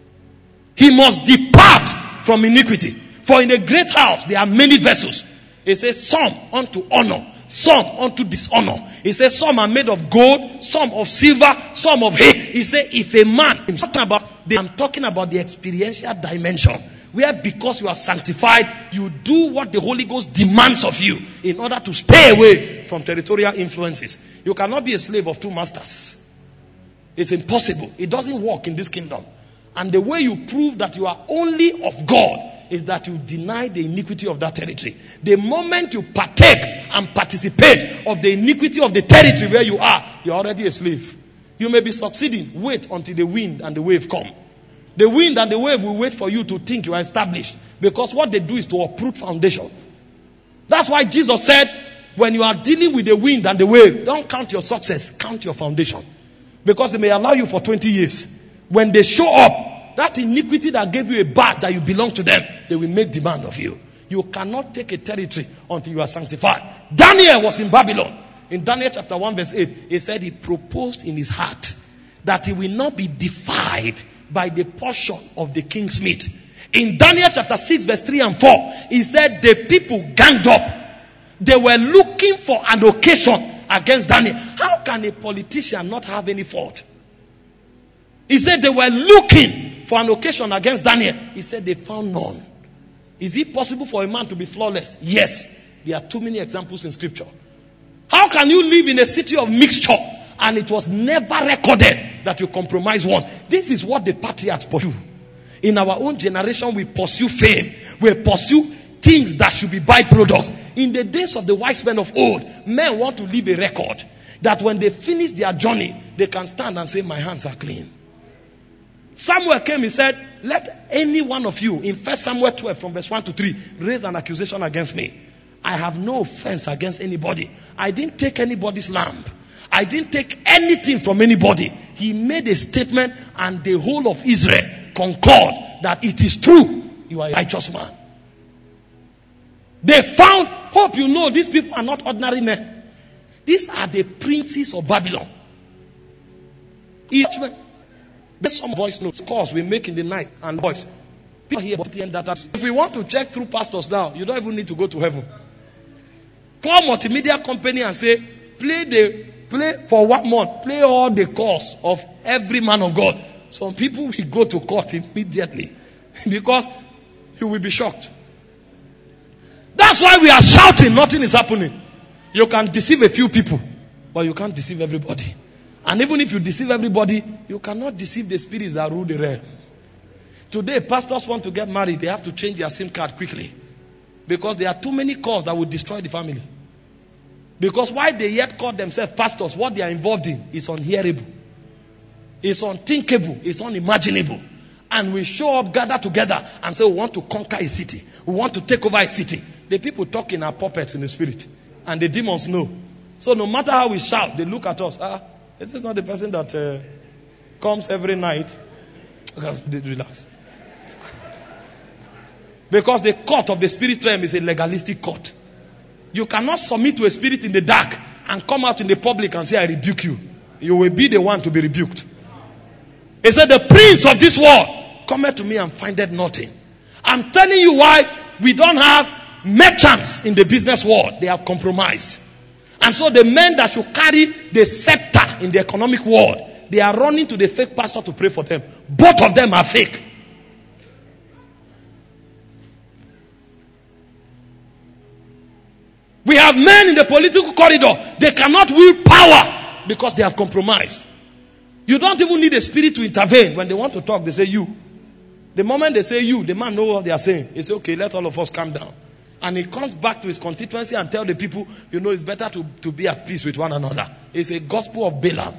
Speaker 1: He must depart from iniquity. For in a great house there are many vessels. He says, some unto honor, some unto dishonor. He says, some are made of gold, some of silver, some of hay. He said, if a man, I'm talking about, I'm talking about the experiential dimension, where because you are sanctified, you do what the Holy Ghost demands of you in order to stay away from territorial influences. You cannot be a slave of two masters. It's impossible. It doesn't work in this kingdom. And the way you prove that you are only of God is that you deny the iniquity of that territory. The moment you partake and participate of the iniquity of the territory where you are, you're already a slave. You may be succeeding. Wait until the wind and the wave come. The wind and the wave will wait for you to think you are established. Because what they do is to uproot foundation. That's why Jesus said, when you are dealing with the wind and the wave, don't count your success, count your foundation. Because they may allow you for twenty years. When they show up, that iniquity that gave you a bath that you belong to them, they will make demand of you. You cannot take a territory until you are sanctified. Daniel was in Babylon. In Daniel chapter one verse eight, he said he proposed in his heart that he will not be defied by the portion of the king's meat. In Daniel chapter six verse three and four, he said the people ganged up. They were looking for an occasion against Daniel. How can a politician not have any fault? He said they were looking for an occasion against Daniel. He said they found none. Is it possible for a man to be flawless? Yes. There are too many examples in scripture. How can you live in a city of mixture and it was never recorded that you compromise once? This is what the patriarchs pursue. In our own generation, we pursue fame. We pursue things that should be byproducts. In the days of the wise men of old, men want to leave a record that when they finish their journey, they can stand and say, my hands are clean. Samuel came, he said, let any one of you, in First Samuel twelve from verse one to three, raise an accusation against me. I have no offense against anybody. I didn't take anybody's lamb. I didn't take anything from anybody. He made a statement and the whole of Israel concurred that it is true. You are a righteous man. They found, hope you know, these people are not ordinary men. These are the princes of Babylon. Each man. There's some voice notes, calls we make in the night and voice. People hear about that. If we want to check through pastors now, you don't even need to go to heaven. Call multimedia company and say, play the play for one month, play all the calls of every man of God. Some people will go to court immediately because you will be shocked. That's why we are shouting, nothing is happening. You can deceive a few people, but you can't deceive everybody. And even if you deceive everybody, you cannot deceive the spirits that rule the realm. Today, pastors want to get married, they have to change their SIM card quickly. Because there are too many calls that will destroy the family. Because why they yet call themselves pastors, what they are involved in is unhearable. It's unthinkable. It's unimaginable. And we show up, gather together and say we want to conquer a city. We want to take over a city. The people talking are puppets in the spirit. And the demons know. So no matter how we shout, they look at us. Ah, this is not the person that uh, comes every night. Okay, relax. Because the court of the spirit realm is a legalistic court. You cannot submit to a spirit in the dark and come out in the public and say, I rebuke you. You will be the one to be rebuked. He said, the prince of this world cometh to me and findeth nothing. I'm telling you why we don't have merchants in the business world. They have compromised. And so the men that should carry the scepter in the economic world, they are running to the fake pastor to pray for them. Both of them are fake. We have men in the political corridor. They cannot wield power because they have compromised. You don't even need a spirit to intervene. When they want to talk, they say you. The moment they say you, the man knows what they are saying. He says, okay, let all of us calm down. And he comes back to his constituency and tell the people, you know, it's better to, to be at peace with one another. It's a gospel of Balaam.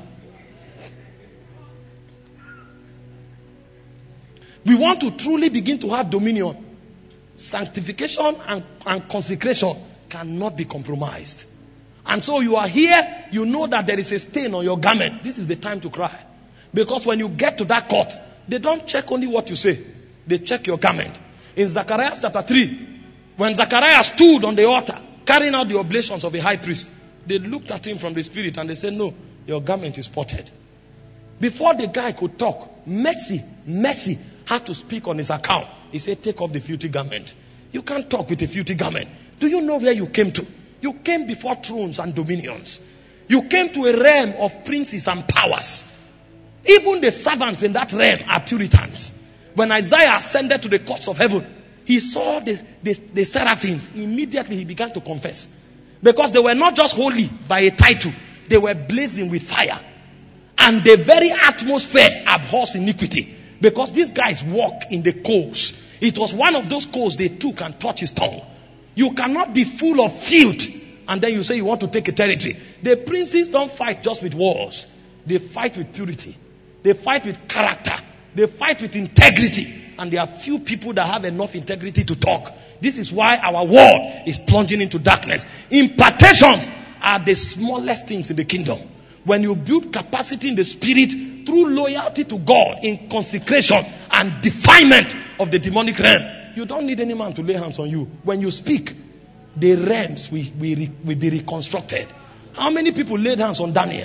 Speaker 1: We want to truly begin to have dominion. Sanctification and, and consecration cannot be compromised. And so you are here, you know that there is a stain on your garment. This is the time to cry. Because when you get to that court, they don't check only what you say. They check your garment. In Zechariah chapter three, when Zechariah stood on the altar, carrying out the oblations of a high priest, they looked at him from the spirit and they said, no, your garment is spotted. Before the guy could talk, Mercy, Mercy had to speak on his account. He said, take off the filthy garment. You can't talk with a filthy garment. Do you know where you came to? You came before thrones and dominions. You came to a realm of princes and powers. Even the servants in that realm are Puritans. When Isaiah ascended to the courts of heaven, he saw the, the, the seraphims. Immediately he began to confess. Because they were not just holy by a title. They were blazing with fire. And the very atmosphere abhors iniquity. Because these guys walk in the coals. It was one of those coals they took and touched his tongue. You cannot be full of filth and then you say you want to take a territory. The princes don't fight just with wars. They fight with purity. They fight with character. They fight with integrity. And there are few people that have enough integrity to talk. This is why our world is plunging into darkness. Impartations are the smallest things in the kingdom. When you build capacity in the spirit through loyalty to God in consecration and defilement of the demonic realm, you don't need any man to lay hands on you. When you speak, the realms will, will, will be reconstructed. How many people laid hands on Daniel?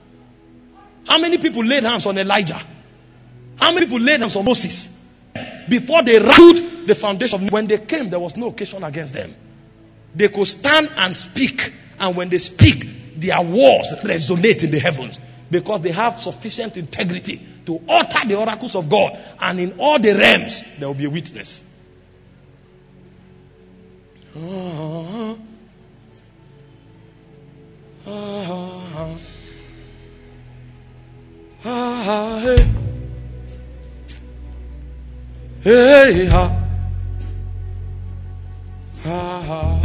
Speaker 1: How many people laid hands on Elijah? How many people laid hands on Moses? Before they rattled the foundation, when they came, there was no occasion against them. They could stand and speak. And when they speak, their words resonate in the heavens. Because they have sufficient integrity to utter the oracles of God. And in all the realms, there will be a witness. Ah, ah, ah, ah, hey, hey, ha, ha,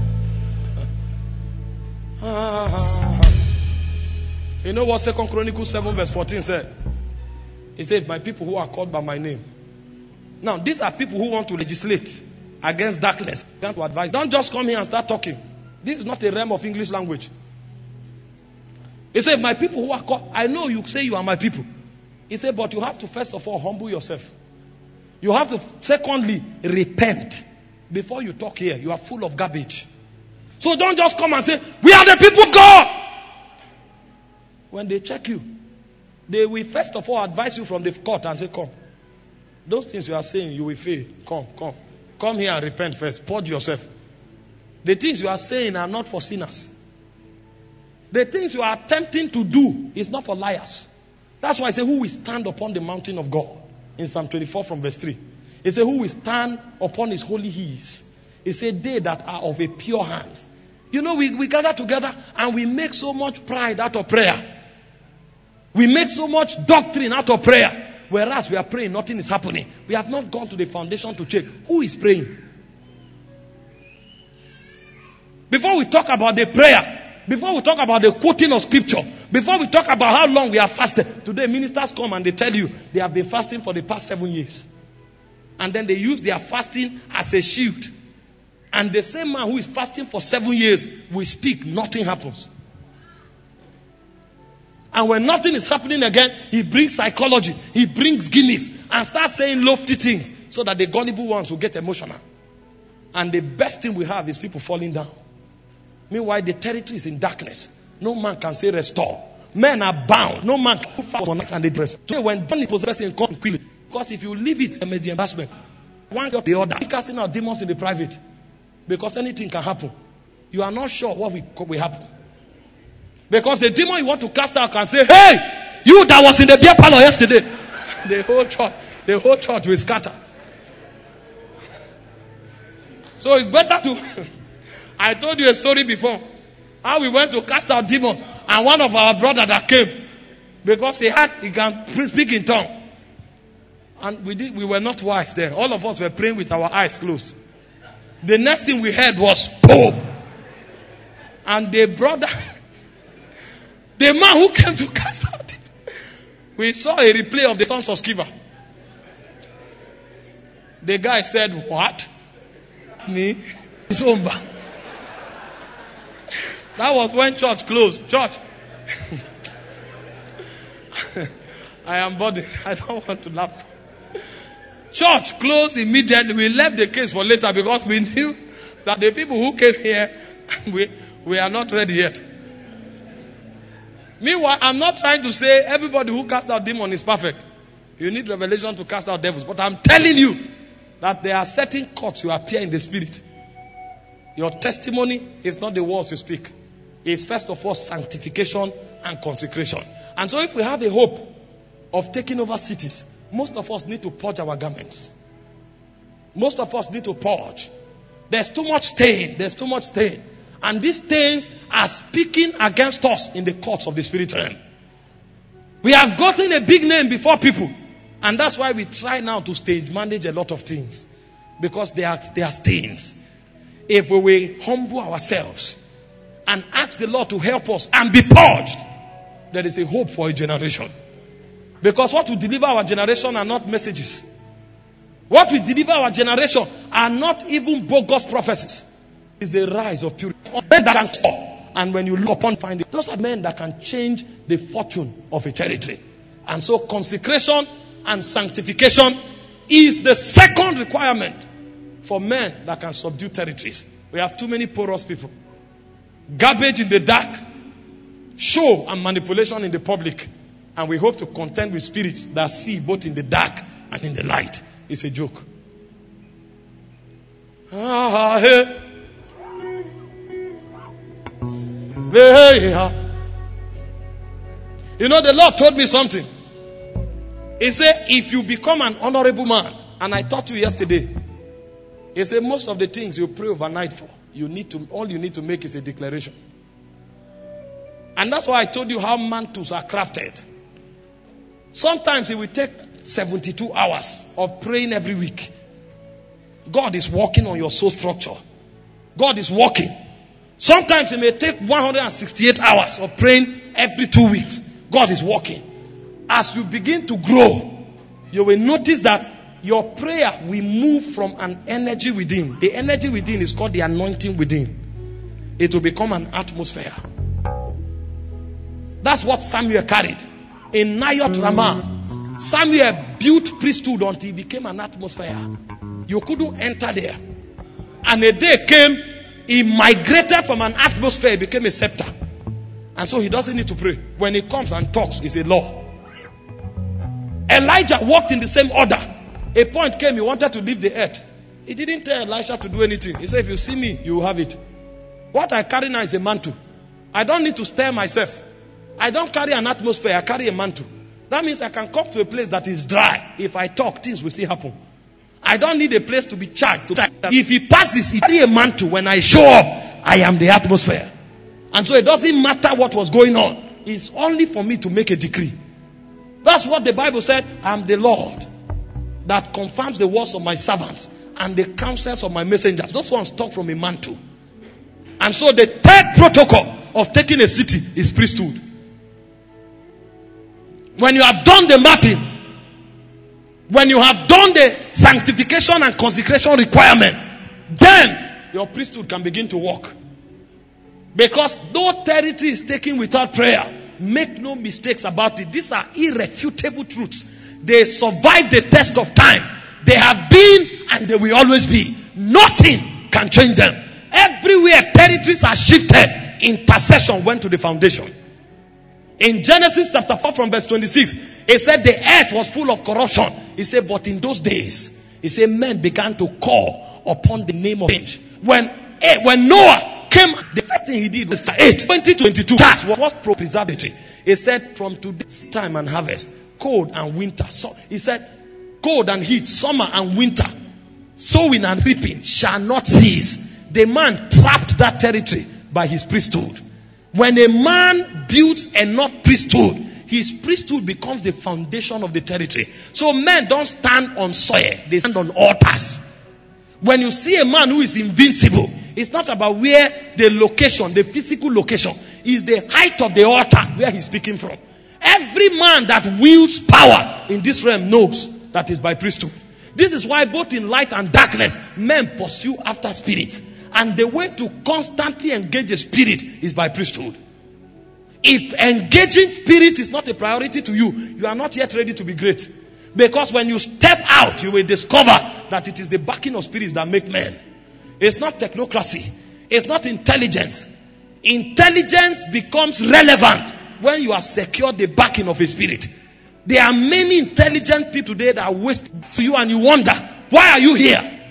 Speaker 1: ha, ha. You know what Second Chronicles seven verse fourteen said? It said, my people who are called by my name. Now, these are people who want to legislate against darkness. Don't to advise. Don't just come here and start talking. This is not a realm of English language. He said, my people who are called, I know you say you are my people. He said, but you have to first of all humble yourself. You have to secondly repent. Before you talk here, you are full of garbage. So don't just come and say, we are the people of God. When they check you, they will first of all advise you from the court and say, come. Those things you are saying, you will fail. Come, come. Come here and repent first. Purge yourself. The things you are saying are not for sinners. The things you are attempting to do is not for liars. That's why I say, who will stand upon the mountain of God? In Psalm twenty-four from verse three. It says, who will stand upon his holy hills? It says, they that are of a pure hand. You know, we, we gather together and we make so much pride out of prayer. We make so much doctrine out of prayer. Whereas we are praying, nothing is happening. We have not gone to the foundation to check. Who is praying? Before we talk about the prayer, before we talk about the quoting of scripture, before we talk about how long we have fasted, today ministers come and they tell you they have been fasting for the past seven years. And then they use their fasting as a shield. And the same man who is fasting for seven years will speak, nothing happens. And when nothing is happening again, he brings psychology, he brings gimmicks, and starts saying lofty things so that the gullible ones will get emotional. And the best thing we have is people falling down. Meanwhile, the territory is in darkness. No man can say restore. Men are bound. No man can put fast on us and they dress. Today, when John is possessed in court, quickly. Because if you leave it, it may be embarrassment. One got the other. Casting out demons in the private. Because anything can happen. You are not sure what will, will happen. Because the demon you want to cast out can say, hey, you that was in the beer parlor yesterday. The whole church, the whole church will scatter. So it's better to... I told you a story before. How we went to cast out demons. And one of our brothers that came. Because he had, he can speak in tongue. And we did, we were not wise there. All of us were praying with our eyes closed. The next thing we heard was, boom. And the brother, the man who came to cast out, we saw a replay of the sons of Sceva. The guy said, what? Me? It's over. That was when church closed. Church. I am bothered. I don't want to laugh. Church closed immediately. We left the case for later because we knew that the people who came here, we, we are not ready yet. Meanwhile, I'm not trying to say everybody who casts out demons is perfect. You need revelation to cast out devils. But I'm telling you that there are certain courts you appear in the spirit. Your testimony is not the words you speak. It's first of all sanctification and consecration. And so if we have a hope of taking over cities, most of us need to purge our garments. Most of us need to purge. There's too much stain. There's too much stain. And these stains are speaking against us in the courts of the spirit realm. We have gotten a big name before people. And that's why we try now to stage manage a lot of things. Because they are, they are stains. If we will humble ourselves and ask the Lord to help us and be purged, there is a hope for a generation. Because what will deliver our generation are not messages. What will deliver our generation are not even bogus prophecies. It's the rise of purity. Men that can stop. And when you look upon find it, those are men that can change the fortune of a territory. And so consecration and sanctification is the second requirement for men that can subdue territories. We have too many porous people. Garbage in the dark, show and manipulation in the public. And we hope to contend with spirits that see both in the dark and in the light. It's a joke. Ah, hey. You know, the Lord told me something. He said, if you become an honorable man, and I taught you yesterday, he said, most of the things you pray overnight for, you need to, all you need to make is a declaration. And that's why I told you how mantles are crafted. Sometimes it will take seventy-two hours of praying every week. God is working on your soul structure. God is working. Sometimes it may take one hundred sixty-eight hours of praying every two weeks. God is working. As you begin to grow, you will notice that your prayer will move from an energy within. The energy within is called the anointing within. It will become an atmosphere. That's what Samuel carried. In Nayot Ramah, Samuel built priesthood until he became an atmosphere. You couldn't enter there. And a day came, he migrated from an atmosphere, he became a scepter. And so he doesn't need to pray. When he comes and talks, it's a law. Elijah walked in the same order. A point came, he wanted to leave the earth. He didn't tell Elisha to do anything. He said, if you see me, you will have it. What I carry now is a mantle. I don't need to stir myself. I don't carry an atmosphere, I carry a mantle. That means I can come to a place that is dry. If I talk, things will still happen. I don't need a place to be charged. If he passes, he carry a mantle. When I show up, I am the atmosphere. And so it doesn't matter what was going on. It's only for me to make a decree. That's what the Bible said. I am the Lord that confirms the words of my servants and the counsels of my messengers. Those ones talk from a mantle. And so the third protocol of taking a city is priesthood. When you have done the mapping, when you have done the sanctification and consecration requirement, then your priesthood can begin to work. Because no territory is taken without prayer. Make no mistakes about it. These are irrefutable truths. They survive the test of time. They have been and they will always be. Nothing can change them. Everywhere territories are shifted, intercession went to the foundation. In Genesis chapter four from verse twenty-six, it said the earth was full of corruption. He said, but in those days, he said, men began to call upon the name of change. When, eh, when Noah came, the first thing he did was eight, twenty twenty-two. That was what preservatory. He said, from today's time and harvest, cold and winter. So he said, cold and heat, summer and winter, sowing and reaping shall not cease. The man trapped that territory by his priesthood. When a man builds enough priesthood, his priesthood becomes the foundation of the territory. So men don't stand on soil, they stand on altars. When you see a man who is invincible, it's not about where the location, the physical location, is the height of the altar where he's speaking from. Every man that wields power in this realm knows that is by priesthood. This is why both in light and darkness, men pursue after spirits. And the way to constantly engage a spirit is by priesthood. If engaging spirits is not a priority to you, you are not yet ready to be great. Because when you step out, you will discover that it is the backing of spirits that make men. It's not technocracy. It's not intelligence. Intelligence becomes relevant when you have secured the backing of a spirit. There are many intelligent people today that waste to you and you wonder, why are you here?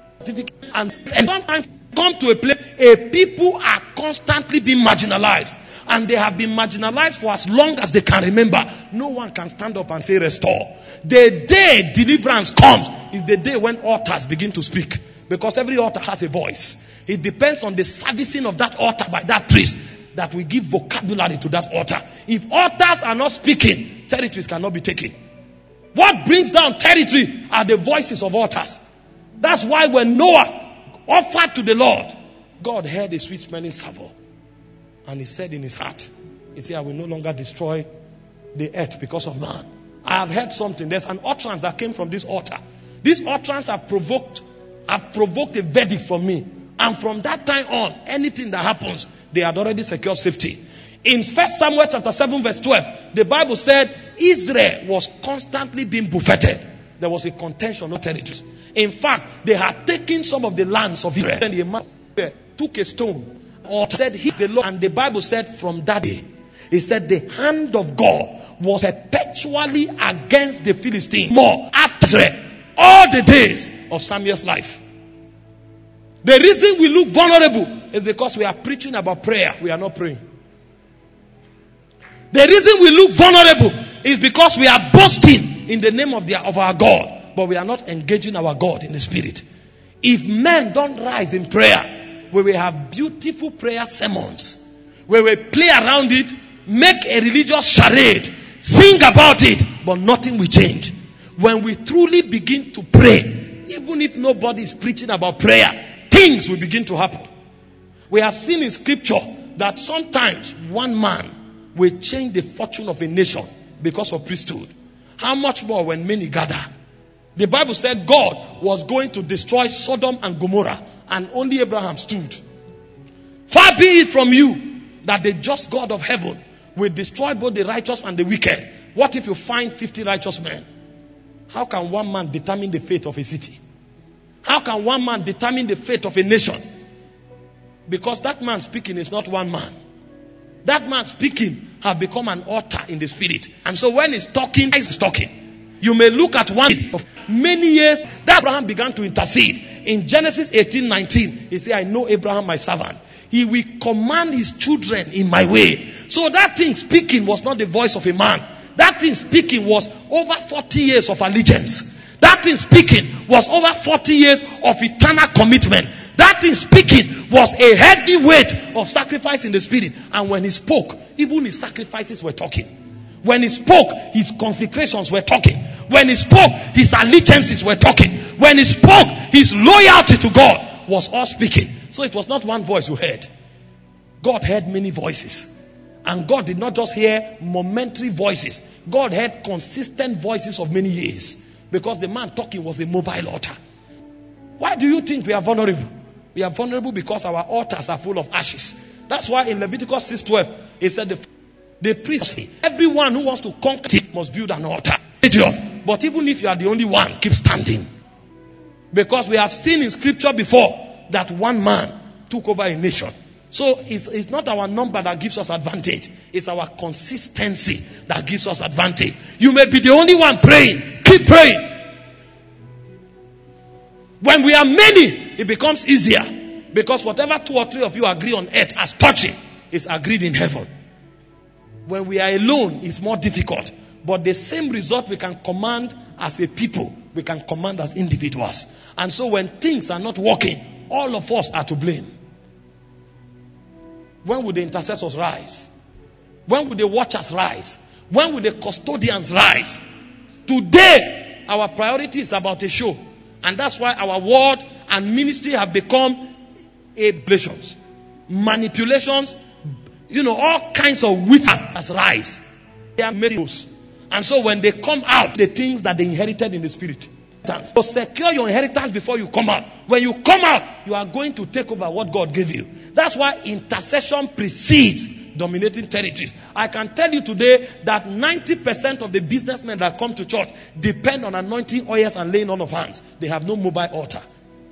Speaker 1: And, and sometimes come to a place, a people are constantly being marginalized. And they have been marginalized for as long as they can remember. No one can stand up and say restore. The day deliverance comes is the day when altars begin to speak. Because every altar has a voice. It depends on the servicing of that altar by that priest that will give vocabulary to that altar. If altars are not speaking, territories cannot be taken. What brings down territory are the voices of altars. That's why when Noah offered to the Lord, God heard a sweet smelling savour. And he said in his heart, he said, I will no longer destroy the earth because of man. I have heard something. There's an utterance that came from this altar. This utterance have provoked, have provoked a verdict from me. And from that time on, anything that happens, they had already secured safety. In First Samuel chapter seven verse twelve, the Bible said Israel was constantly being buffeted. There was a contention of territories. In fact, they had taken some of the lands of Israel. And the man took a stone or said, He's the Lord. And the Bible said from that day, it said the hand of God was perpetually against the Philistines more after all the days of Samuel's life. The reason we look vulnerable is because we are preaching about prayer. We are not praying. The reason we look vulnerable is because we are boasting in the name of, the, of our God, but we are not engaging our God in the spirit. If men don't rise in prayer, we will have beautiful prayer sermons. We will play around it, make a religious charade, sing about it, but nothing will change. When we truly begin to pray, even if nobody is preaching about prayer, things will begin to happen. We have seen in scripture that sometimes one man will change the fortune of a nation because of priesthood. How much more when many gather? The Bible said God was going to destroy Sodom and Gomorrah, and only Abraham stood. Far be it from you that the just God of heaven will destroy both the righteous and the wicked. What if you find fifty righteous men? How can one man determine the fate of a city? How can one man determine the fate of a nation? Because that man speaking is not one man. That man speaking have become an altar in the spirit. And so when he's talking, he's talking. You may look at one of many years that Abraham began to intercede. In Genesis eighteen nineteen, he said, I know Abraham my servant. He will command his children in my way. So that thing speaking was not the voice of a man. That thing speaking was over forty years of allegiance. That thing speaking was over forty years of eternal commitment. That thing speaking was a heavy weight of sacrifice in the spirit. And when he spoke, even his sacrifices were talking. When he spoke, his consecrations were talking. When he spoke, his allegiances were talking. When he spoke, his loyalty to God was all speaking. So it was not one voice you heard. God heard many voices. And God did not just hear momentary voices. God heard consistent voices of many years. Because the man talking was a mobile altar. Why do you think we are vulnerable? We are vulnerable because our altars are full of ashes. That's why in Leviticus six twelve, it said the, the priest, everyone who wants to conquer it must build an altar. But even if you are the only one, keep standing. Because we have seen in scripture before that one man took over a nation. So it's, it's not our number that gives us advantage. It's our consistency that gives us advantage. You may be the only one praying. Keep praying. When we are many, it becomes easier. Because whatever two or three of you agree on earth as touching is agreed in heaven. When we are alone, it's more difficult. But the same result we can command as a people, we can command as individuals. And so when things are not working, all of us are to blame. When will the intercessors rise? When will the watchers rise? When will the custodians rise? Today, our priority is about a show. And that's why our word and ministry have become ablations, manipulations, you know, all kinds of witchcraft rise. They are miracles. And so when they come out, the things that they inherited in the spirit. So secure your inheritance before you come out. When you come out, you are going to take over what God gave you. That's why intercession precedes dominating territories. I can tell you today that ninety percent of the businessmen that come to church depend on anointing oils and laying on of hands. They have no mobile altar.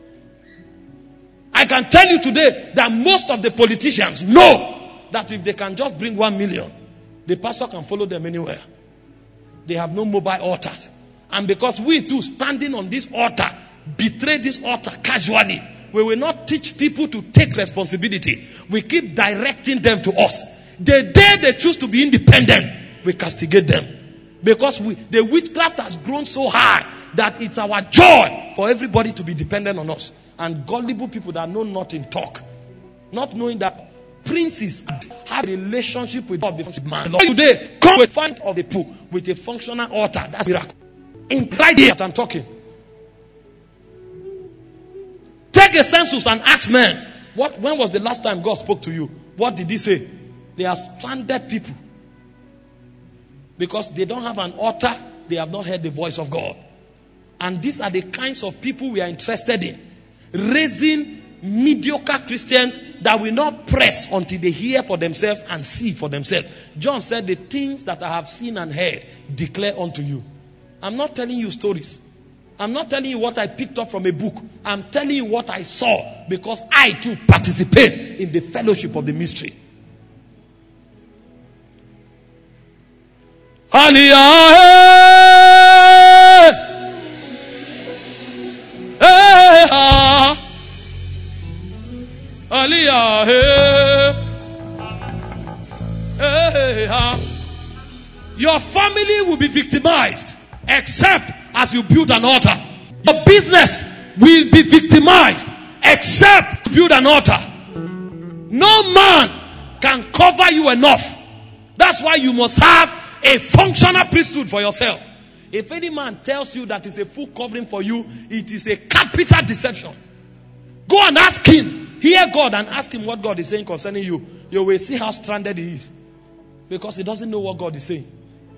Speaker 1: I can tell you today that most of the politicians know that if they can just bring one million, the pastor can follow them anywhere. They have no mobile altars. And because we too, standing on this altar, betray this altar casually, we will not teach people to take responsibility. We keep directing them to us. The day they choose to be independent, we castigate them. Because we, the witchcraft has grown so high that it's our joy for everybody to be dependent on us. And gullible people that know nothing talk. Not knowing that princes have a relationship with God before man. Today, come with front of the pool with a functional altar. That's a miracle. In right here that I'm talking. Take a census and ask men, what, when was the last time God spoke to you? What did he say? They are stranded people. Because they don't have an altar, they have not heard the voice of God. And these are the kinds of people we are interested in. Raising mediocre Christians that will not press until they hear for themselves and see for themselves. John said, the things that I have seen and heard, declare unto you. I'm not telling you stories. I'm not telling you what I picked up from a book. I'm telling you what I saw because I too participate in the fellowship of the mystery. Your family will be victimized. Except as you build an altar. Your business will be victimized. Except you build an altar. No man can cover you enough. That's why you must have a functional priesthood for yourself. If any man tells you that is a full covering for you, it is a capital deception. Go and ask him. Hear God and ask him what God is saying concerning you. You will see how stranded he is. Because he doesn't know what God is saying.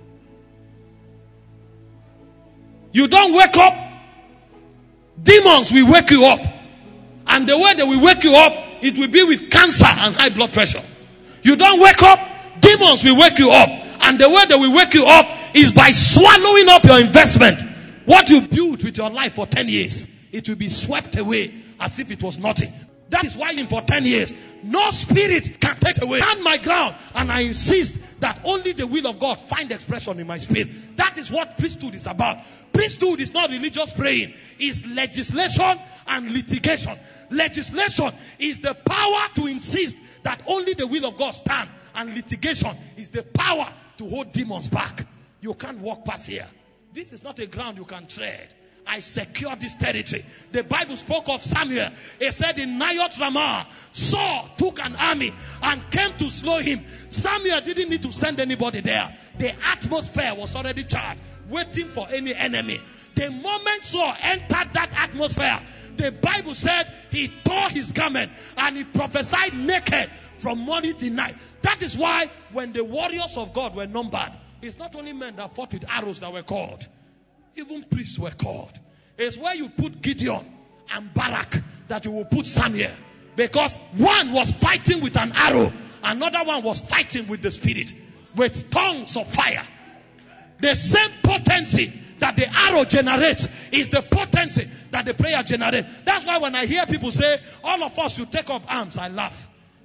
Speaker 1: You don't wake up, demons will wake you up. And the way they will wake you up, it will be with cancer and high blood pressure. You don't wake up, demons will wake you up. And the way they will wake you up is by swallowing up your investment. What you built with your life for ten years, it will be swept away as if it was nothing. That is why in for ten years, no spirit can take away. Stand my ground and I insist that only the will of God find expression in my spirit. That is what priesthood is about. Priesthood is not religious praying. It's legislation and litigation. Legislation is the power to insist that only the will of God stand. And litigation is the power to hold demons back. You can't walk past here. This is not a ground you can tread. I secure this territory. The Bible spoke of Samuel. It said in Naioth Ramah, Saul took an army and came to slow him. Samuel didn't need to send anybody there. The atmosphere was already charged, waiting for any enemy. The moment Saul entered that atmosphere, the Bible said he tore his garment and he prophesied naked from morning till night. That is why when the warriors of God were numbered, it's not only men that fought with arrows that were called. Even priests were called. It's where you put Gideon and Barak that you will put Samuel. Because one was fighting with an arrow. Another one was fighting with the spirit. With tongues of fire. The same potency that the arrow generates is the potency that the prayer generates. That's why when I hear people say, all of us should take up arms, I laugh.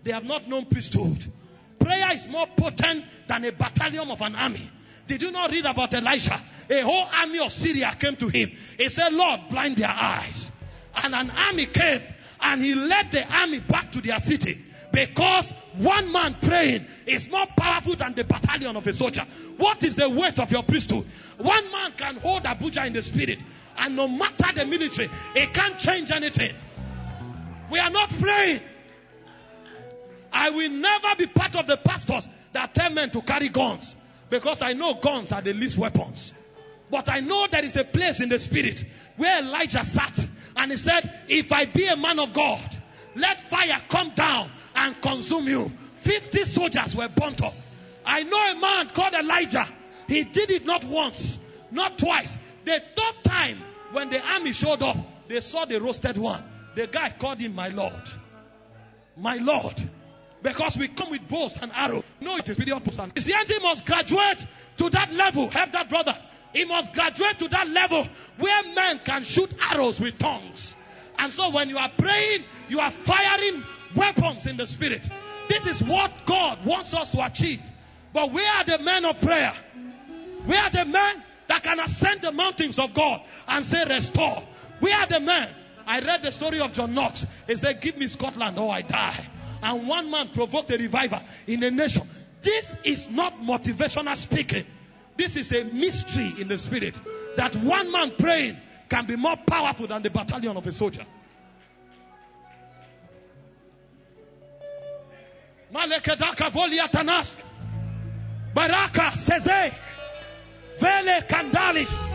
Speaker 1: They have not known priesthood. Prayer is more potent than a battalion of an army. Did you not read about Elisha? A whole army of Syria came to him. He said, Lord, blind their eyes. And an army came, and he led the army back to their city. Because one man praying is more powerful than the battalion of a soldier. What is the weight of your priesthood? One man can hold Abuja in the spirit, and no matter the military, it can't change anything. We are not praying. I will never be part of the pastors that tell men to carry guns, because I know guns are the least weapons. But I know there is a place in the spirit where Elijah sat, and he said, if I be a man of God, let fire come down and consume you. Fifty soldiers were burnt up. I know a man called Elijah. He did it not once, not twice. The third time, when the army showed up, they saw the roasted one. The guy called him my Lord. My Lord. Because we come with bows and arrows. No, it is video bows and Christianity must graduate to that level. Help that brother. He must graduate to that level where men can shoot arrows with tongues. And so when you are praying, you are firing weapons in the spirit. This is what God wants us to achieve. But where are the men of prayer? Where are the men that can ascend the mountains of God and say, restore? Where are the men? I read the story of John Knox. He said, give me Scotland or I die. And one man provoked a revival in a nation. This is not motivational speaking. This is a mystery in the spirit. That one man praying can be more powerful than the battalion of a soldier. Malekedaka voliatanask. Baraka seze. Vele kandalis.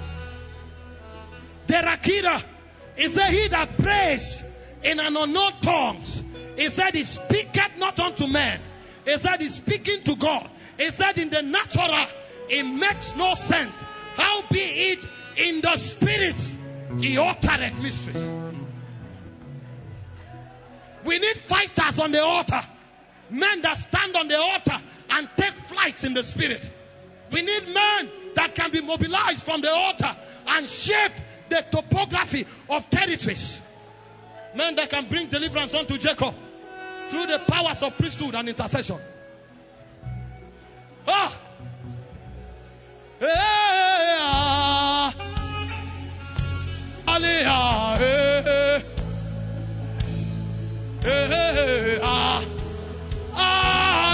Speaker 1: Derakira. He said, he that prays in an unknown tongues. He said, he speaketh not unto men. He said, he's speaking to God. He said, in the natural, it makes no sense. How be it in the spirit, he uttereth mysteries. We need fighters on the altar. Men that stand on the altar and take flights in the spirit. We need men that can be mobilized from the altar and shape the topography of territories. Men that can bring deliverance unto Jacob through the powers of priesthood and intercession. Ah! Hey, ah! Aliyah, hey, hey, hey, ah! Ah!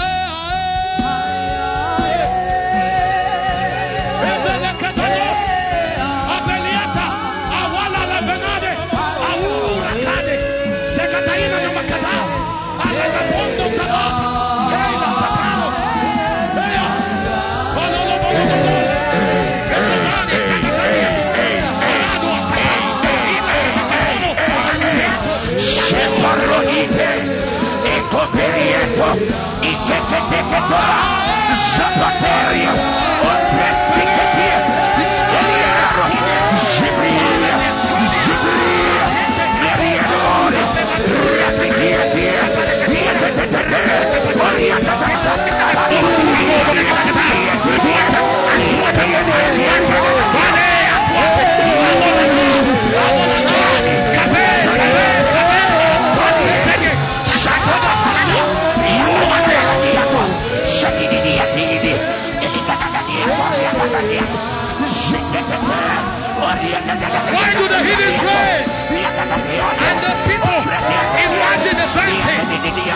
Speaker 1: Why do the heathens pray? And the people imagine the vanity.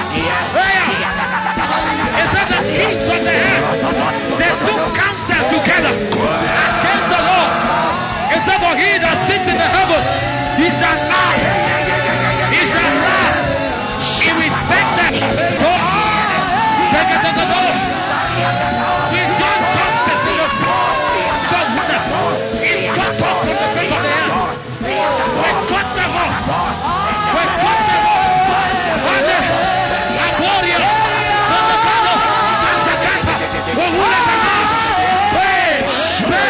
Speaker 1: Is that the kings of the earth? They took counsel together against the Lord. It said, for he that sits in the heavens, he shall laugh. He shall laugh. He will take them. Go on. Take it to the door. We don't justice to the poor. The winner is cut off from the face of the earth. We cut them off. We cut them off. And the warrior from the battle and the gata. We will let them out. Pray. Pray.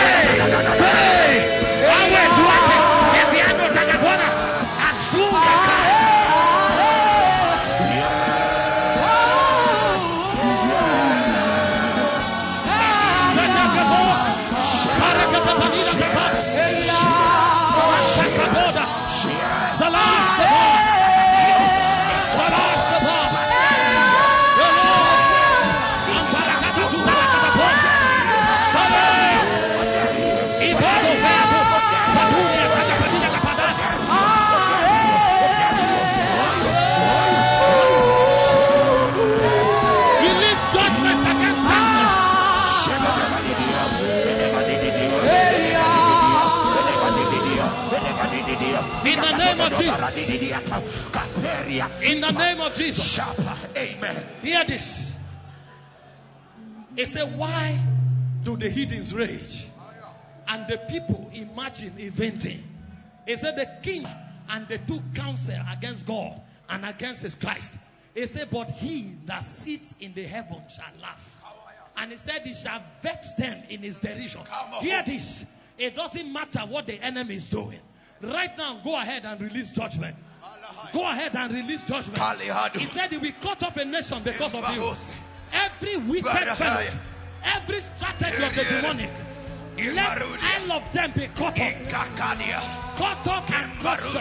Speaker 1: Release judgment against darkness. In the name of Jesus. In the name of Jesus.
Speaker 3: Amen.
Speaker 1: Hear this. It said, why do the heathens rage? And the people imagine inventing. It said the king and the two counsel against God and against his Christ. It said, but he that sits in the heaven shall laugh. And he said, he shall vex them in his derision. Hear this. It doesn't matter what the enemy is doing. Right now, go ahead and release judgment. Go ahead and release judgment. He said he will cut off a nation because of you. Every wicked fellow, every strategy of the demonic, let all of them be cut off. Cut off and cut off.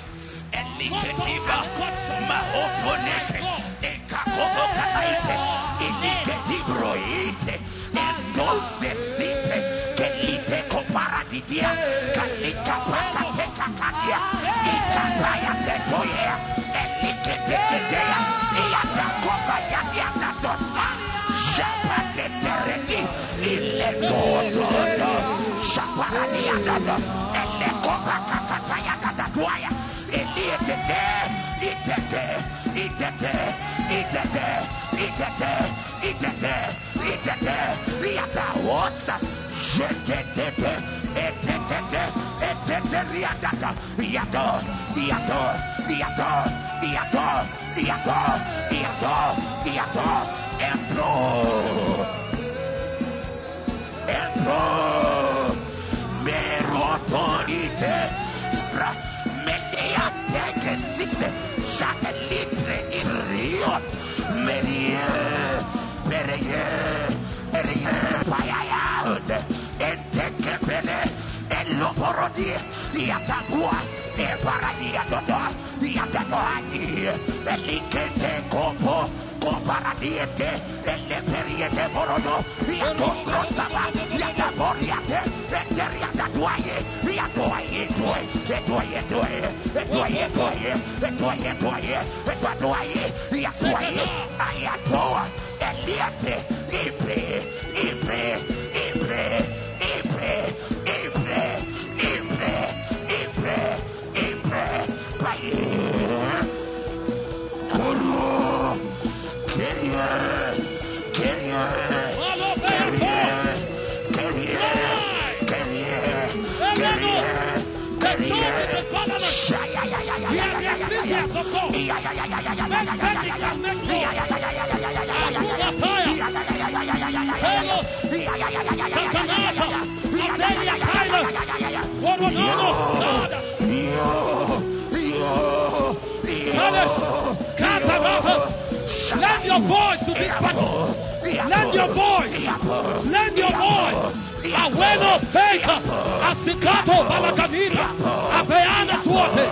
Speaker 1: Lend your voice to this battle. Lend your voice. Lend your voice. Aweno Baker, Asikato Balaganita, Abeana Suote.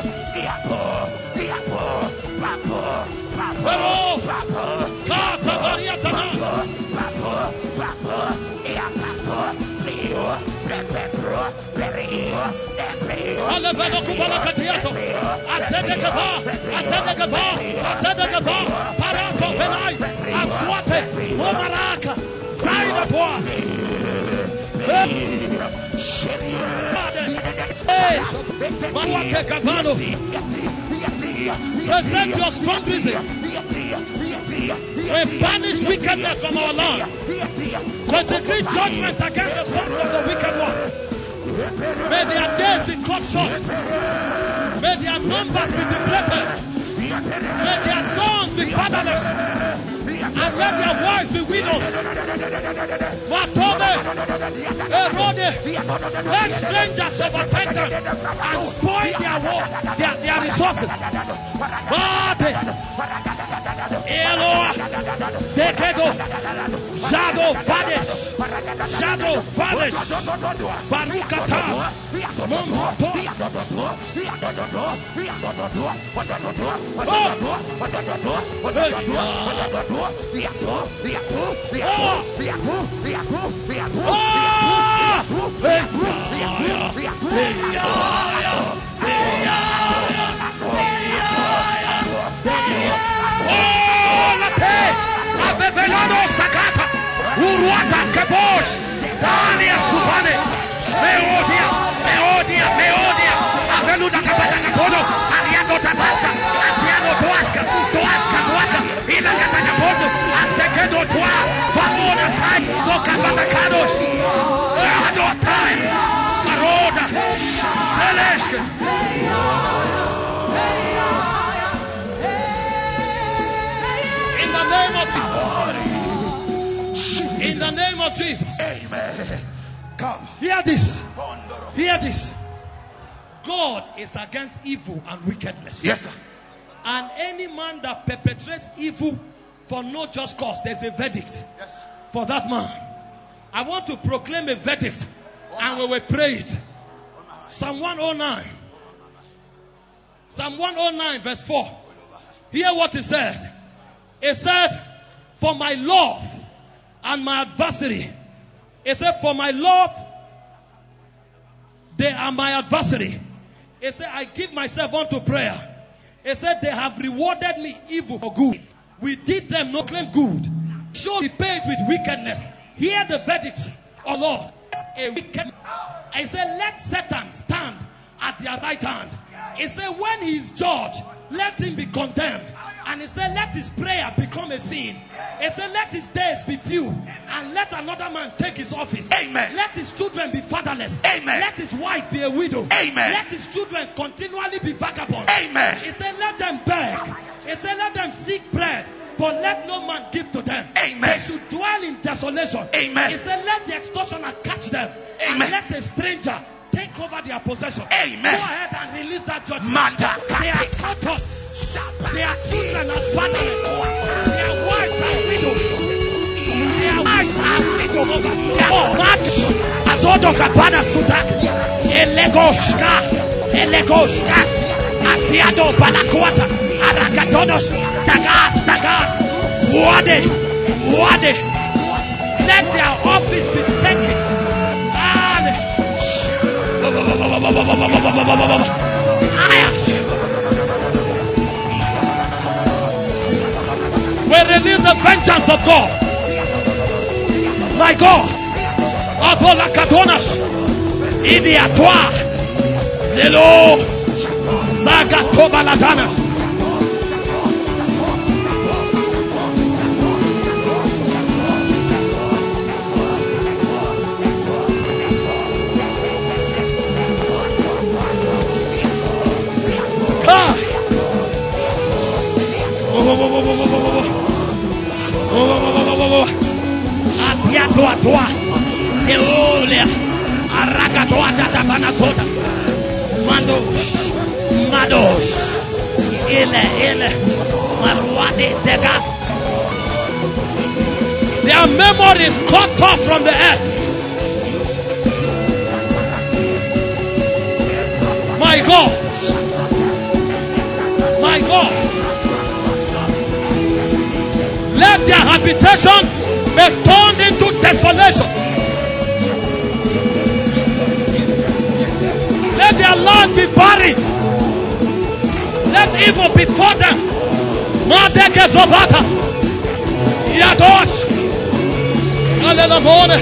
Speaker 1: Pero, Kata Variatana. Alevano Kubala Katiato, Azedekava, Azedekava, Azedekava, Parato Venai, Aswate, Omaraka, Zaida Boa. Present your strong reason. We banish wickedness from our land. We decree judgment against the sons of the wicked one. May their days be cut short. May their numbers be depleted. May their sons be fatherless. And let their wives be widows. Matome, Erode, let strangers overtake them and spoil their war, their, their resources. Bate, Eloa, Dekego, Shadow Vanish, Shadow Vanish, Barukata, Momoto. Oh! Zokabanakados. Adotai. Maroda. Peleshka. In the name of Jesus. In the name of Jesus.
Speaker 3: Amen. Come.
Speaker 1: Hear this. Hear this. God is against evil and wickedness.
Speaker 3: Yes, sir.
Speaker 1: And any man that perpetrates evil for no just cause, there's a verdict
Speaker 3: Yes, sir.
Speaker 1: for that man. I want to proclaim a verdict, and we will pray it. Psalm one oh nine. Psalm one oh nine verse four. Hear what it said. It said, for my love and my adversary. It said, for my love, they are my adversary. It said, I give myself unto prayer. It said, they have rewarded me evil for good. We did them no claim good. Shall be paid with wickedness. Hear the verdict, O Lord. A wicked. I said, let Satan stand at their right hand. He said, when he is judged, let him be condemned. And he said, let his prayer become a sin. He said, let his days be few. And let another man take his office.
Speaker 3: Amen.
Speaker 1: Let his children be fatherless.
Speaker 3: Amen.
Speaker 1: Let his wife be a widow.
Speaker 3: Amen.
Speaker 1: Let his children continually be vagabonds.
Speaker 3: Amen.
Speaker 1: He said, let them beg. He said, let them seek bread. But let no man give to them.
Speaker 3: Amen.
Speaker 1: They should dwell in desolation.
Speaker 3: Amen.
Speaker 1: He said, let the extortioner catch them.
Speaker 3: Amen.
Speaker 1: And let a stranger take over their possession.
Speaker 3: Amen.
Speaker 1: Go ahead and release that judgment.
Speaker 3: Manda.
Speaker 1: They are cut off. Their children are fatherless. Their wives are widows. Their wives are widows. Oh, that Azodo Kapana Sutak. Elegoshka. Elegoshka. Atiado Balakwata. Arakatonos. Tagas. Tagas. Wade. Wade. Let their office be taken. We release the vengeance of God. My God. Abola Katonas. Idi Atwa. Zelo. Zaga Tobalatana. Atiatua tua, Eolia, Aragatoa Tabanatota, Mandos, Mados, Ile, Ile, Marwade Dega. Their memory is cut off from the earth. My God, my God. Let their habitation be turned into desolation. Let their land be buried. Let evil before them. Madeke Zobata. Yadosh. Alelamone.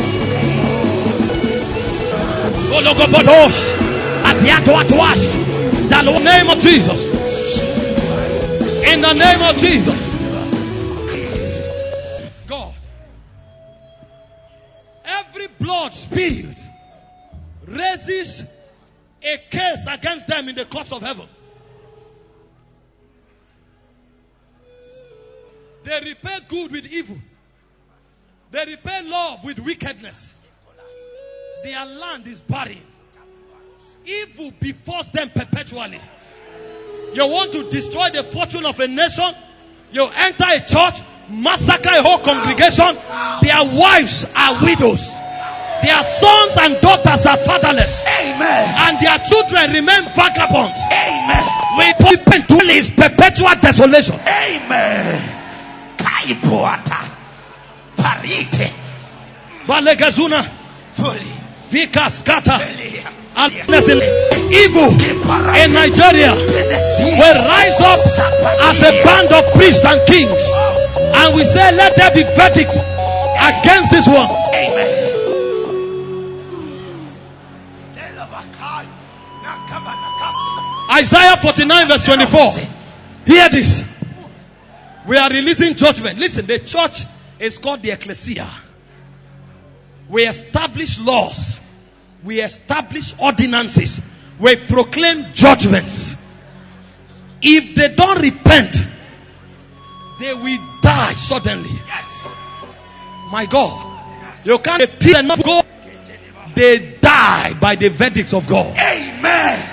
Speaker 1: Ologobodosh. Atiatoatuash. In the name of Jesus. In the name of Jesus. Blood spilled raises a case against them in the courts of heaven. They repay good with evil. They repay love with wickedness. Their land is barren. Evil befalls them perpetually. You want to destroy the fortune of a nation? You enter a church, massacre a whole congregation. Their wives are widows. Their sons and daughters are fatherless.
Speaker 3: Amen.
Speaker 1: And their children remain vagabonds.
Speaker 3: Amen.
Speaker 1: We open to is perpetual desolation.
Speaker 3: Amen. Kaipuata. Parite.
Speaker 1: Balegazuna.
Speaker 3: Fully.
Speaker 1: Vikaskata. Evil in Nigeria will rise up as a band of priests and kings. And we say, let there be verdict against this one.
Speaker 3: Amen.
Speaker 1: Isaiah forty-nine verse twenty-four. Hear this. We are releasing judgment. Listen, the church is called the ecclesia. We establish laws. We establish ordinances. We proclaim judgments. If they don't repent, they will die suddenly.
Speaker 3: Yes.
Speaker 1: My God. You can't appeal and not go. They die by the verdicts of God.
Speaker 3: Amen.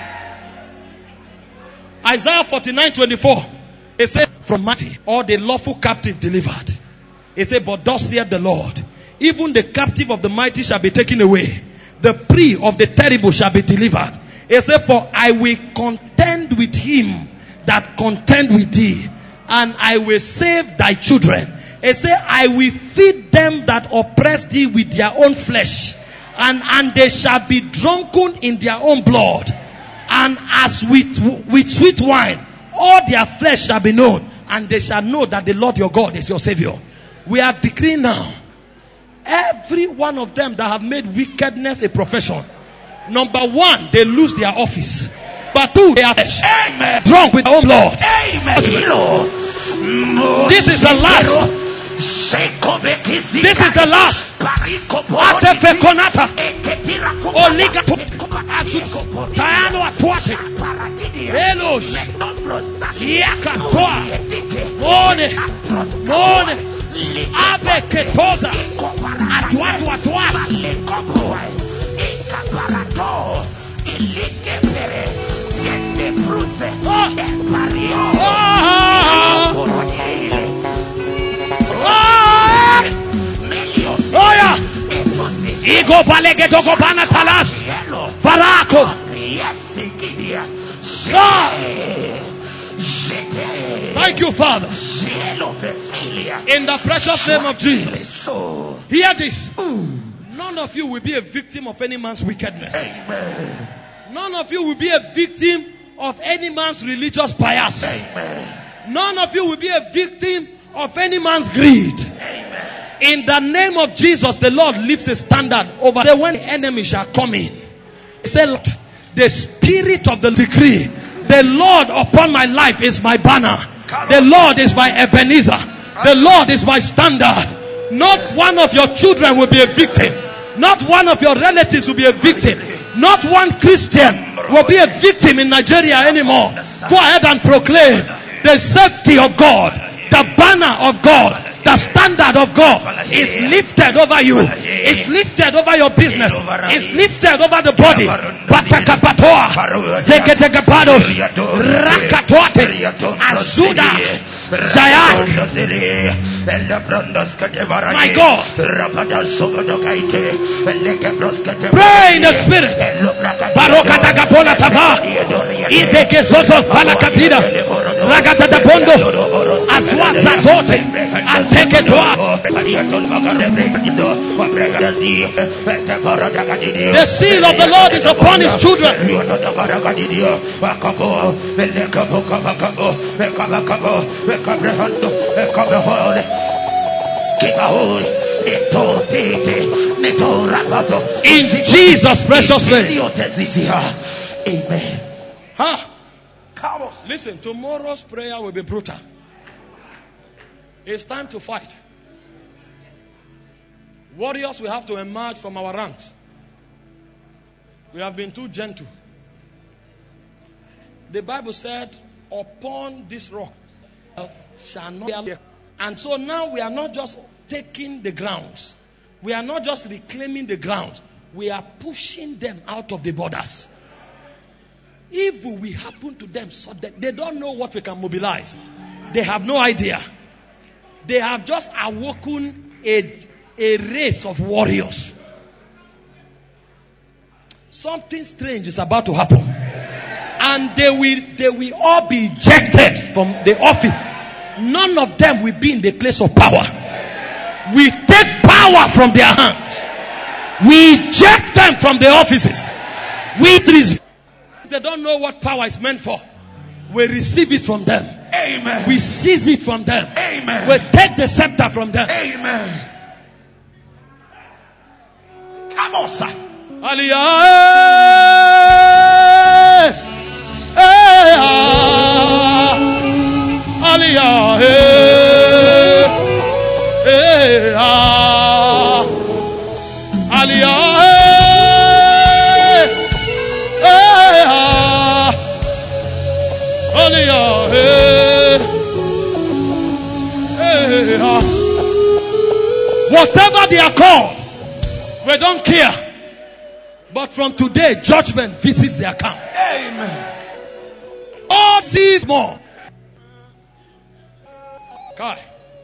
Speaker 1: Isaiah forty-nine twenty-four. It said, from mighty, or the lawful captive delivered. It said, but thus saith the Lord, even the captive of the mighty shall be taken away. The prey of the terrible shall be delivered. It said, for I will contend with him that contend with thee, and I will save thy children. It said, I will feed them that oppress thee with their own flesh, and, and they shall be drunken in their own blood. And as with, with sweet wine, all their flesh shall be known, and they shall know that the Lord your God is your Savior. We are decreeing now, every one of them that have made wickedness a profession, number one, they lose their office. But two, they are flesh. Amen. Drunk with their own blood.
Speaker 3: Amen.
Speaker 1: This is the last. This is the last. Atefekonata. Oligato. Tayano atuate. Elos. Yakatoa. Mone. Mone. Abe ketoza. Atuatu atuatu. Oh yeah. Ego balege dogo bana talas. Farako. Thank you, Father. In the precious name of Jesus. Hear this. None of you will be a victim of any man's wickedness.
Speaker 3: Amen.
Speaker 1: None of you will be a victim of any man's religious bias.
Speaker 3: Amen.
Speaker 1: None of you will be a victim of any man's greed.
Speaker 3: Amen.
Speaker 1: In the name of Jesus, the Lord lifts a standard over there when the enemy shall come in. He said, Lord, the spirit of the decree, the Lord upon my life is my banner. The Lord is my Ebenezer. The Lord is my standard. Not one of your children will be a victim. Not one of your relatives will be a victim. Not one Christian will be a victim in Nigeria anymore. Go ahead and proclaim the safety of God, the banner of God, the standard of God is lifted over you. It's lifted over your business. It's lifted over the body. Patakapatoa, Zeketegapados, Rakatoate, Azuda, Zayak. My God. Pray in the Spirit. Barokatagapona Taba, Idekesoso Palakatida, Ragatatapondo, Azwazazote, and take it to the seal of the Lord is upon his children. In Jesus' precious name.
Speaker 3: Amen.
Speaker 1: Huh? Listen, tomorrow's prayer will be brutal. It's time to fight. Warriors will have to emerge from our ranks. We have been too gentle. The Bible said, upon this rock shall not be. And so now we are not just taking the grounds. We are not just reclaiming the grounds. We are pushing them out of the borders. Evil will happen to them so that they don't know what we can mobilize. They have no idea. They have just awoken a, a race of warriors. Something strange is about to happen. And they will, they will all be ejected from the office. None of them will be in the place of power. We take power from their hands. We eject them from the offices. We, they don't know what power is meant for. We receive it from them.
Speaker 3: Amen.
Speaker 1: We seize it from them.
Speaker 3: Amen.
Speaker 1: We take the scepter from them.
Speaker 3: Amen. Come on, sir.
Speaker 1: Aliyah. Aliyah. Whatever they are called, we don't care. But from today, judgment visits their camp.
Speaker 3: Amen.
Speaker 1: All see more. Kai.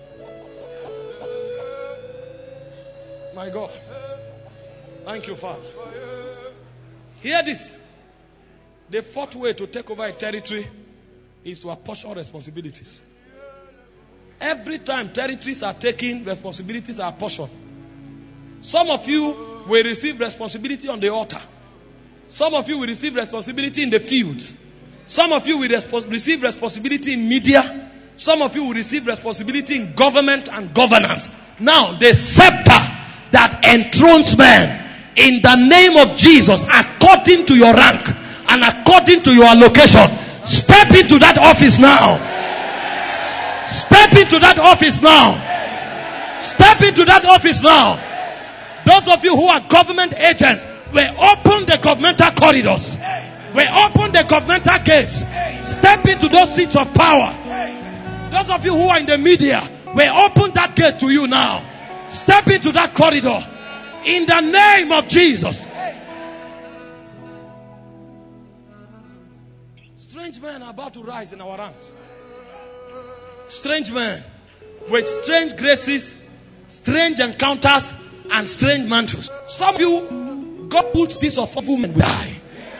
Speaker 1: My God. Thank you, Father. Hear this. The fourth way to take over a territory is to apportion responsibilities. Every time territories are taken, responsibilities are apportioned. Some of you will receive responsibility on the altar. Some of you will receive responsibility in the field. Some of you will resp- receive responsibility in media. Some of you will receive responsibility in government and governance. Now, the scepter that enthrones men, in the name of Jesus, according to your rank and according to your location, step into that office now. Step into that office now. Step into that office now. Those of you who are government agents, we open the governmental corridors. We open the governmental gates. Step into those seats of power. Those of you who are in the media, we open that gate to you now. Step into that corridor. In the name of Jesus. Strange men are about to rise in our ranks. Strange men with strange graces, strange encounters, and strange mantles. Some of you, God puts this of women die.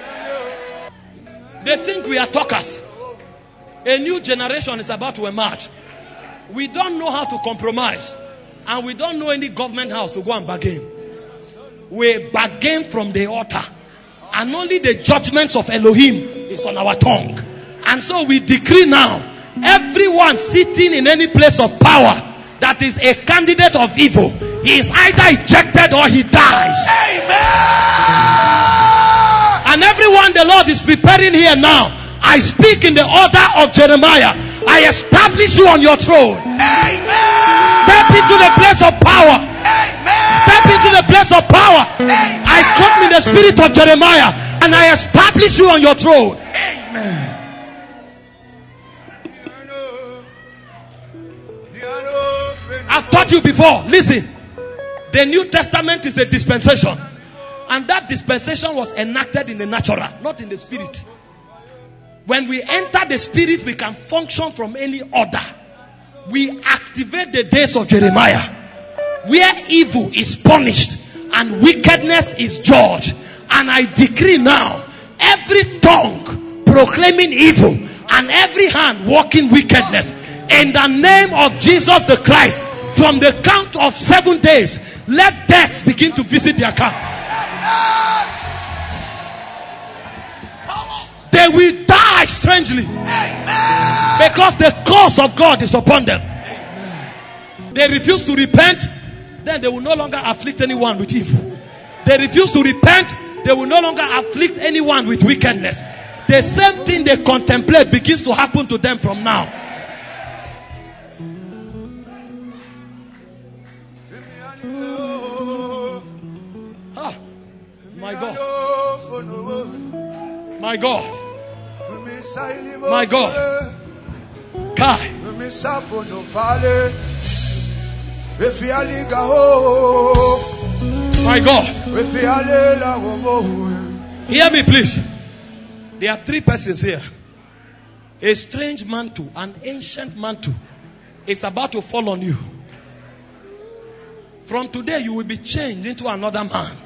Speaker 1: They think we are talkers. A new generation is about to emerge. We don't know how to compromise, and we don't know any government house to go and bargain. We bargain from the altar, and only the judgments of Elohim is on our tongue. And so we decree now, everyone sitting in any place of power that is a candidate of evil, he is either ejected or he dies.
Speaker 3: Amen.
Speaker 1: And everyone the Lord is preparing here now, I speak in the order of Jeremiah. I establish you on your throne.
Speaker 3: Amen.
Speaker 1: Step into the place of power.
Speaker 3: Amen.
Speaker 1: Step into the place of power.
Speaker 3: Amen.
Speaker 1: I come in the spirit of Jeremiah and I establish you on your throne.
Speaker 3: Amen.
Speaker 1: I've taught you before. Listen. The New Testament is a dispensation. And that dispensation was enacted in the natural, not in the spirit. When we enter the spirit, we can function from any order. We activate the days of Jeremiah, where evil is punished and wickedness is judged. And I decree now, every tongue proclaiming evil and every hand walking wickedness, in the name of Jesus the Christ, from the count of seven days, let death begin to visit their camp. They will die strangely, because the curse of God is upon them. They refuse to repent, then they will no longer afflict anyone with evil. They refuse to repent, they will no longer afflict anyone with wickedness. The same thing they contemplate begins to happen to them from now. Ah, my God. My God. My God. Kai. My God. Hear me, please. There are three persons here. A strange mantle, an ancient mantle, is about to fall on you. From today, you will be changed into another man.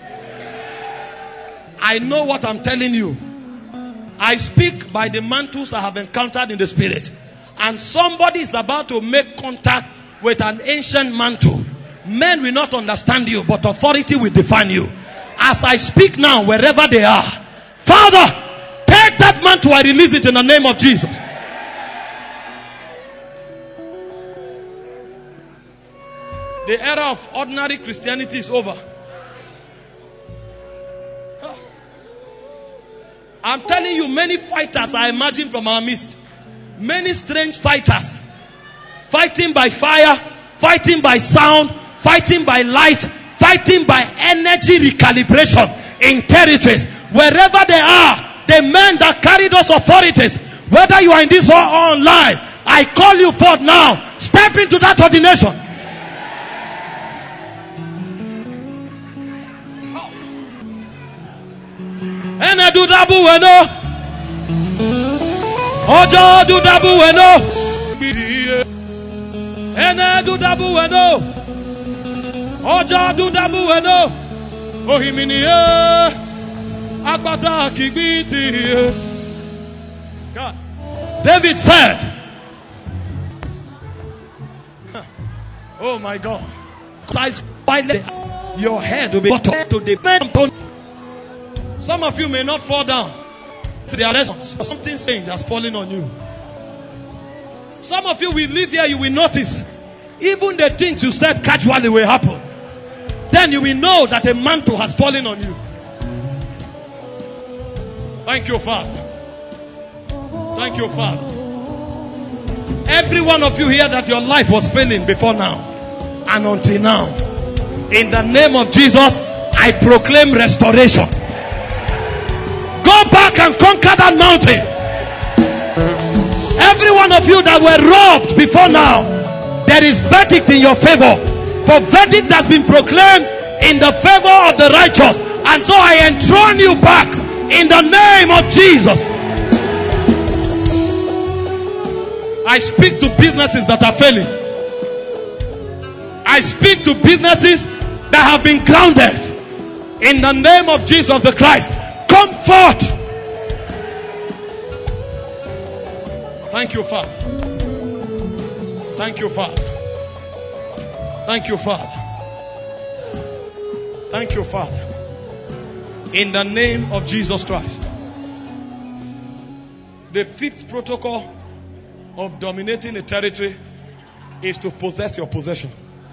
Speaker 1: I know what I'm telling you. I speak by the mantles I have encountered in the spirit. And somebody is about to make contact with an ancient mantle. Men will not understand you, but authority will define you. As I speak now, wherever they are, Father, take that mantle, I release it in the name of Jesus. The era of ordinary Christianity is over. I'm telling you, many fighters are emerging from our midst. Many strange fighters. Fighting by fire, fighting by sound, fighting by light, fighting by energy recalibration in territories. Wherever they are, the men that carry those authorities, whether you are in this or online, I call you forth now. Step into that ordination. Ene do dabu weno. Ojo do dabu weno. Ene do dabu weno. Ojo do dabu weno. Ohimini e. Akpata kibiti. God. David said, oh my God, your head will be cut off to the bend. Some of you may not fall down. There are lessons. Something strange has fallen on you. Some of you will live here, you will notice even the things you said casually will happen. Then you will know that a mantle has fallen on you. Thank you, Father. Thank you, Father. Every one of you here that your life was failing before now and until now, in the name of Jesus, I proclaim restoration. Go back and conquer that mountain. Every one of you that were robbed before now, there is verdict in your favor. For verdict has been proclaimed in the favor of the righteous. And so I enthrone you back in the name of Jesus. I speak to businesses that are failing. I speak to businesses that have been grounded. In the name of Jesus the Christ, come forth. Thank you, Father. Thank you, Father. Thank you, Father. Thank you, Father. In the name of Jesus Christ. The fifth protocol of dominating a territory is to possess your possession.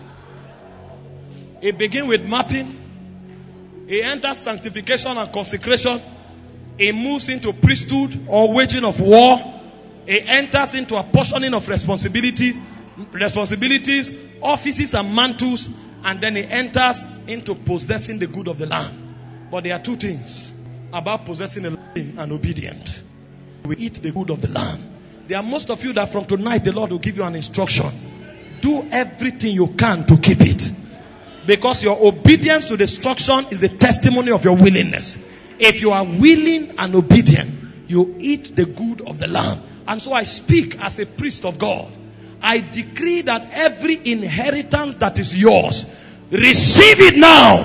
Speaker 1: It begins with mapping. It enters sanctification and consecration. It moves into priesthood or waging of war. It enters into apportioning of responsibility, responsibilities, offices and mantles, and then it enters into possessing the good of the land. But there are two things about possessing the land and obedient. We eat the good of the land. There are most of you that from tonight the Lord will give you an instruction. Do everything you can to keep it. Because your obedience to the instruction is the testimony of your willingness. If you are willing and obedient, you eat the good of the land. And so I speak as a priest of God. I decree that every inheritance that is yours, receive it now.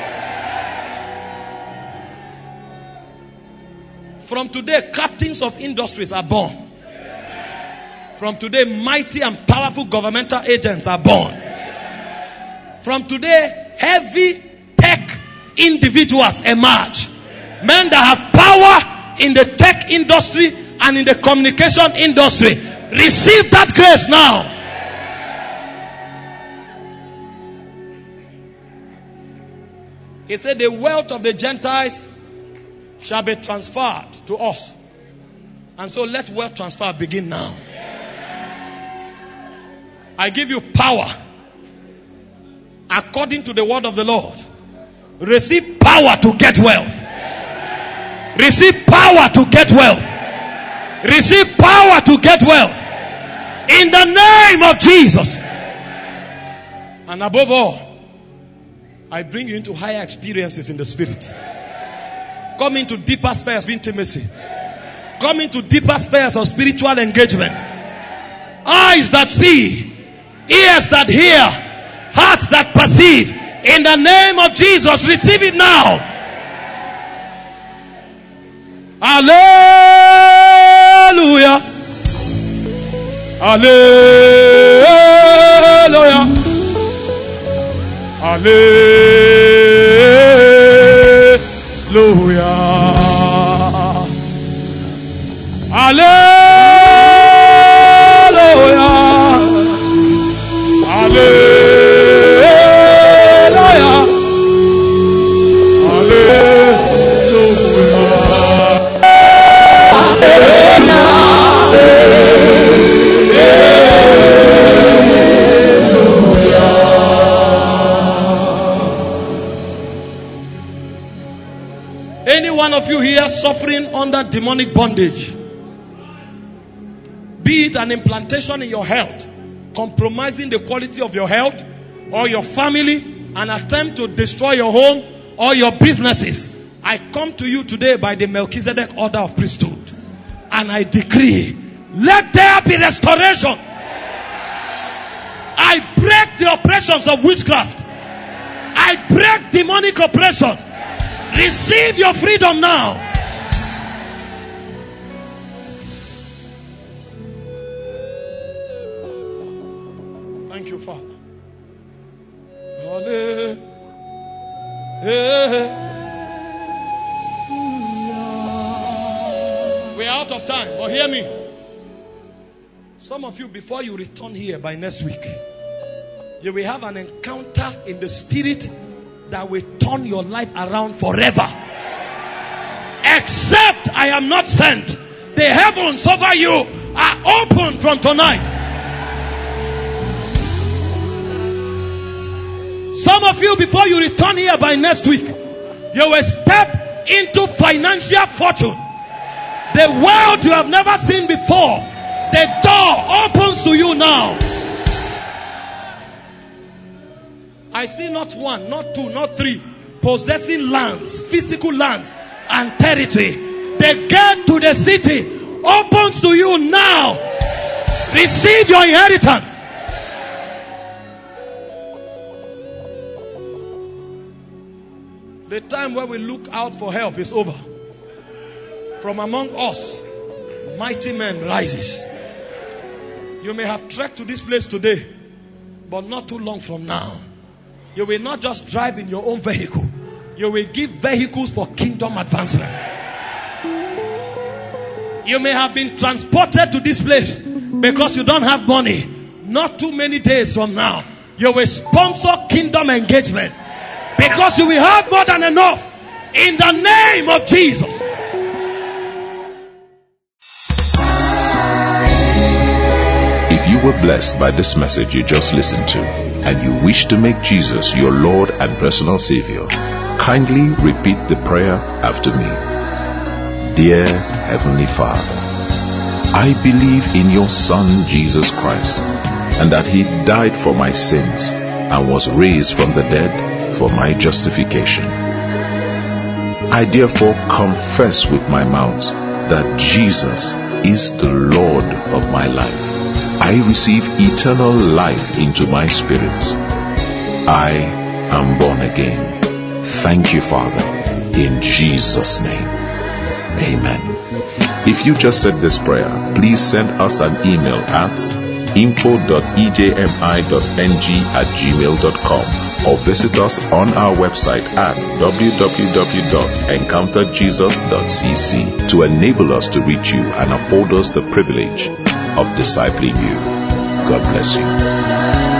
Speaker 1: From today, captains of industries are born. From today, mighty and powerful governmental agents are born. From today, heavy tech individuals emerge. Men that have power in the tech industry and in the communication industry. Receive that grace now. He said the wealth of the Gentiles shall be transferred to us. And so let wealth transfer begin now. I give you power according to the word of the Lord. Receive power to get wealth. Receive power to get wealth. Receive power to get wealth. In the name of Jesus. And above all, I bring you into higher experiences in the spirit. Come into deeper spheres of intimacy. Come into deeper spheres of spiritual engagement. Eyes that see. Ears that hear. Hearts that perceive. In the name of Jesus, receive it now. Hallelujah. Hallelujah. Hallelujah. Hallelujah. Any one of you here suffering under demonic bondage, be it an implantation in your health, compromising the quality of your health or your family, an attempt to destroy your home or your businesses, I come to you today by the Melchizedek order of priesthood, and I decree, let there be restoration. I break the oppressions of witchcraft. I break demonic oppressions. Receive your freedom now. Thank you, Father. We are out of time, but hear me. Some of you, before you return here by next week, you will have an encounter in the spirit that will turn your life around forever. Except I am not sent. The heavens over you are open from tonight. Some of you, before you return here by next week, you will step into financial fortune. The world you have never seen before. The door opens to you now. I see not one, not two, not three, possessing lands, physical lands and territory. The gate to the city opens to you now. Receive your inheritance. The time where we look out for help is over. From among us, mighty men rises. You may have trekked to this place today, but not too long from now, you will not just drive in your own vehicle. You will give vehicles for kingdom advancement. You may have been transported to this place because you don't have money. Not too many days from now, you will sponsor kingdom engagement because you will have more than enough in the name of Jesus.
Speaker 2: If you were blessed by this message you just listened to, and you wish to make Jesus your Lord and personal Savior, kindly repeat the prayer after me. Dear Heavenly Father, I believe in your Son Jesus Christ, and that He died for my sins and was raised from the dead for my justification. I therefore confess with my mouth that Jesus is the Lord of my life. I receive eternal life into my spirit. I am born again. Thank you, Father, in Jesus' name. Amen. If you just said this prayer, please send us an email at info dot e j m i dot n g at gmail dot com or visit us on our website at w w w dot encounter jesus dot c c to enable us to reach you and afford us the privilege of discipling you. God bless you.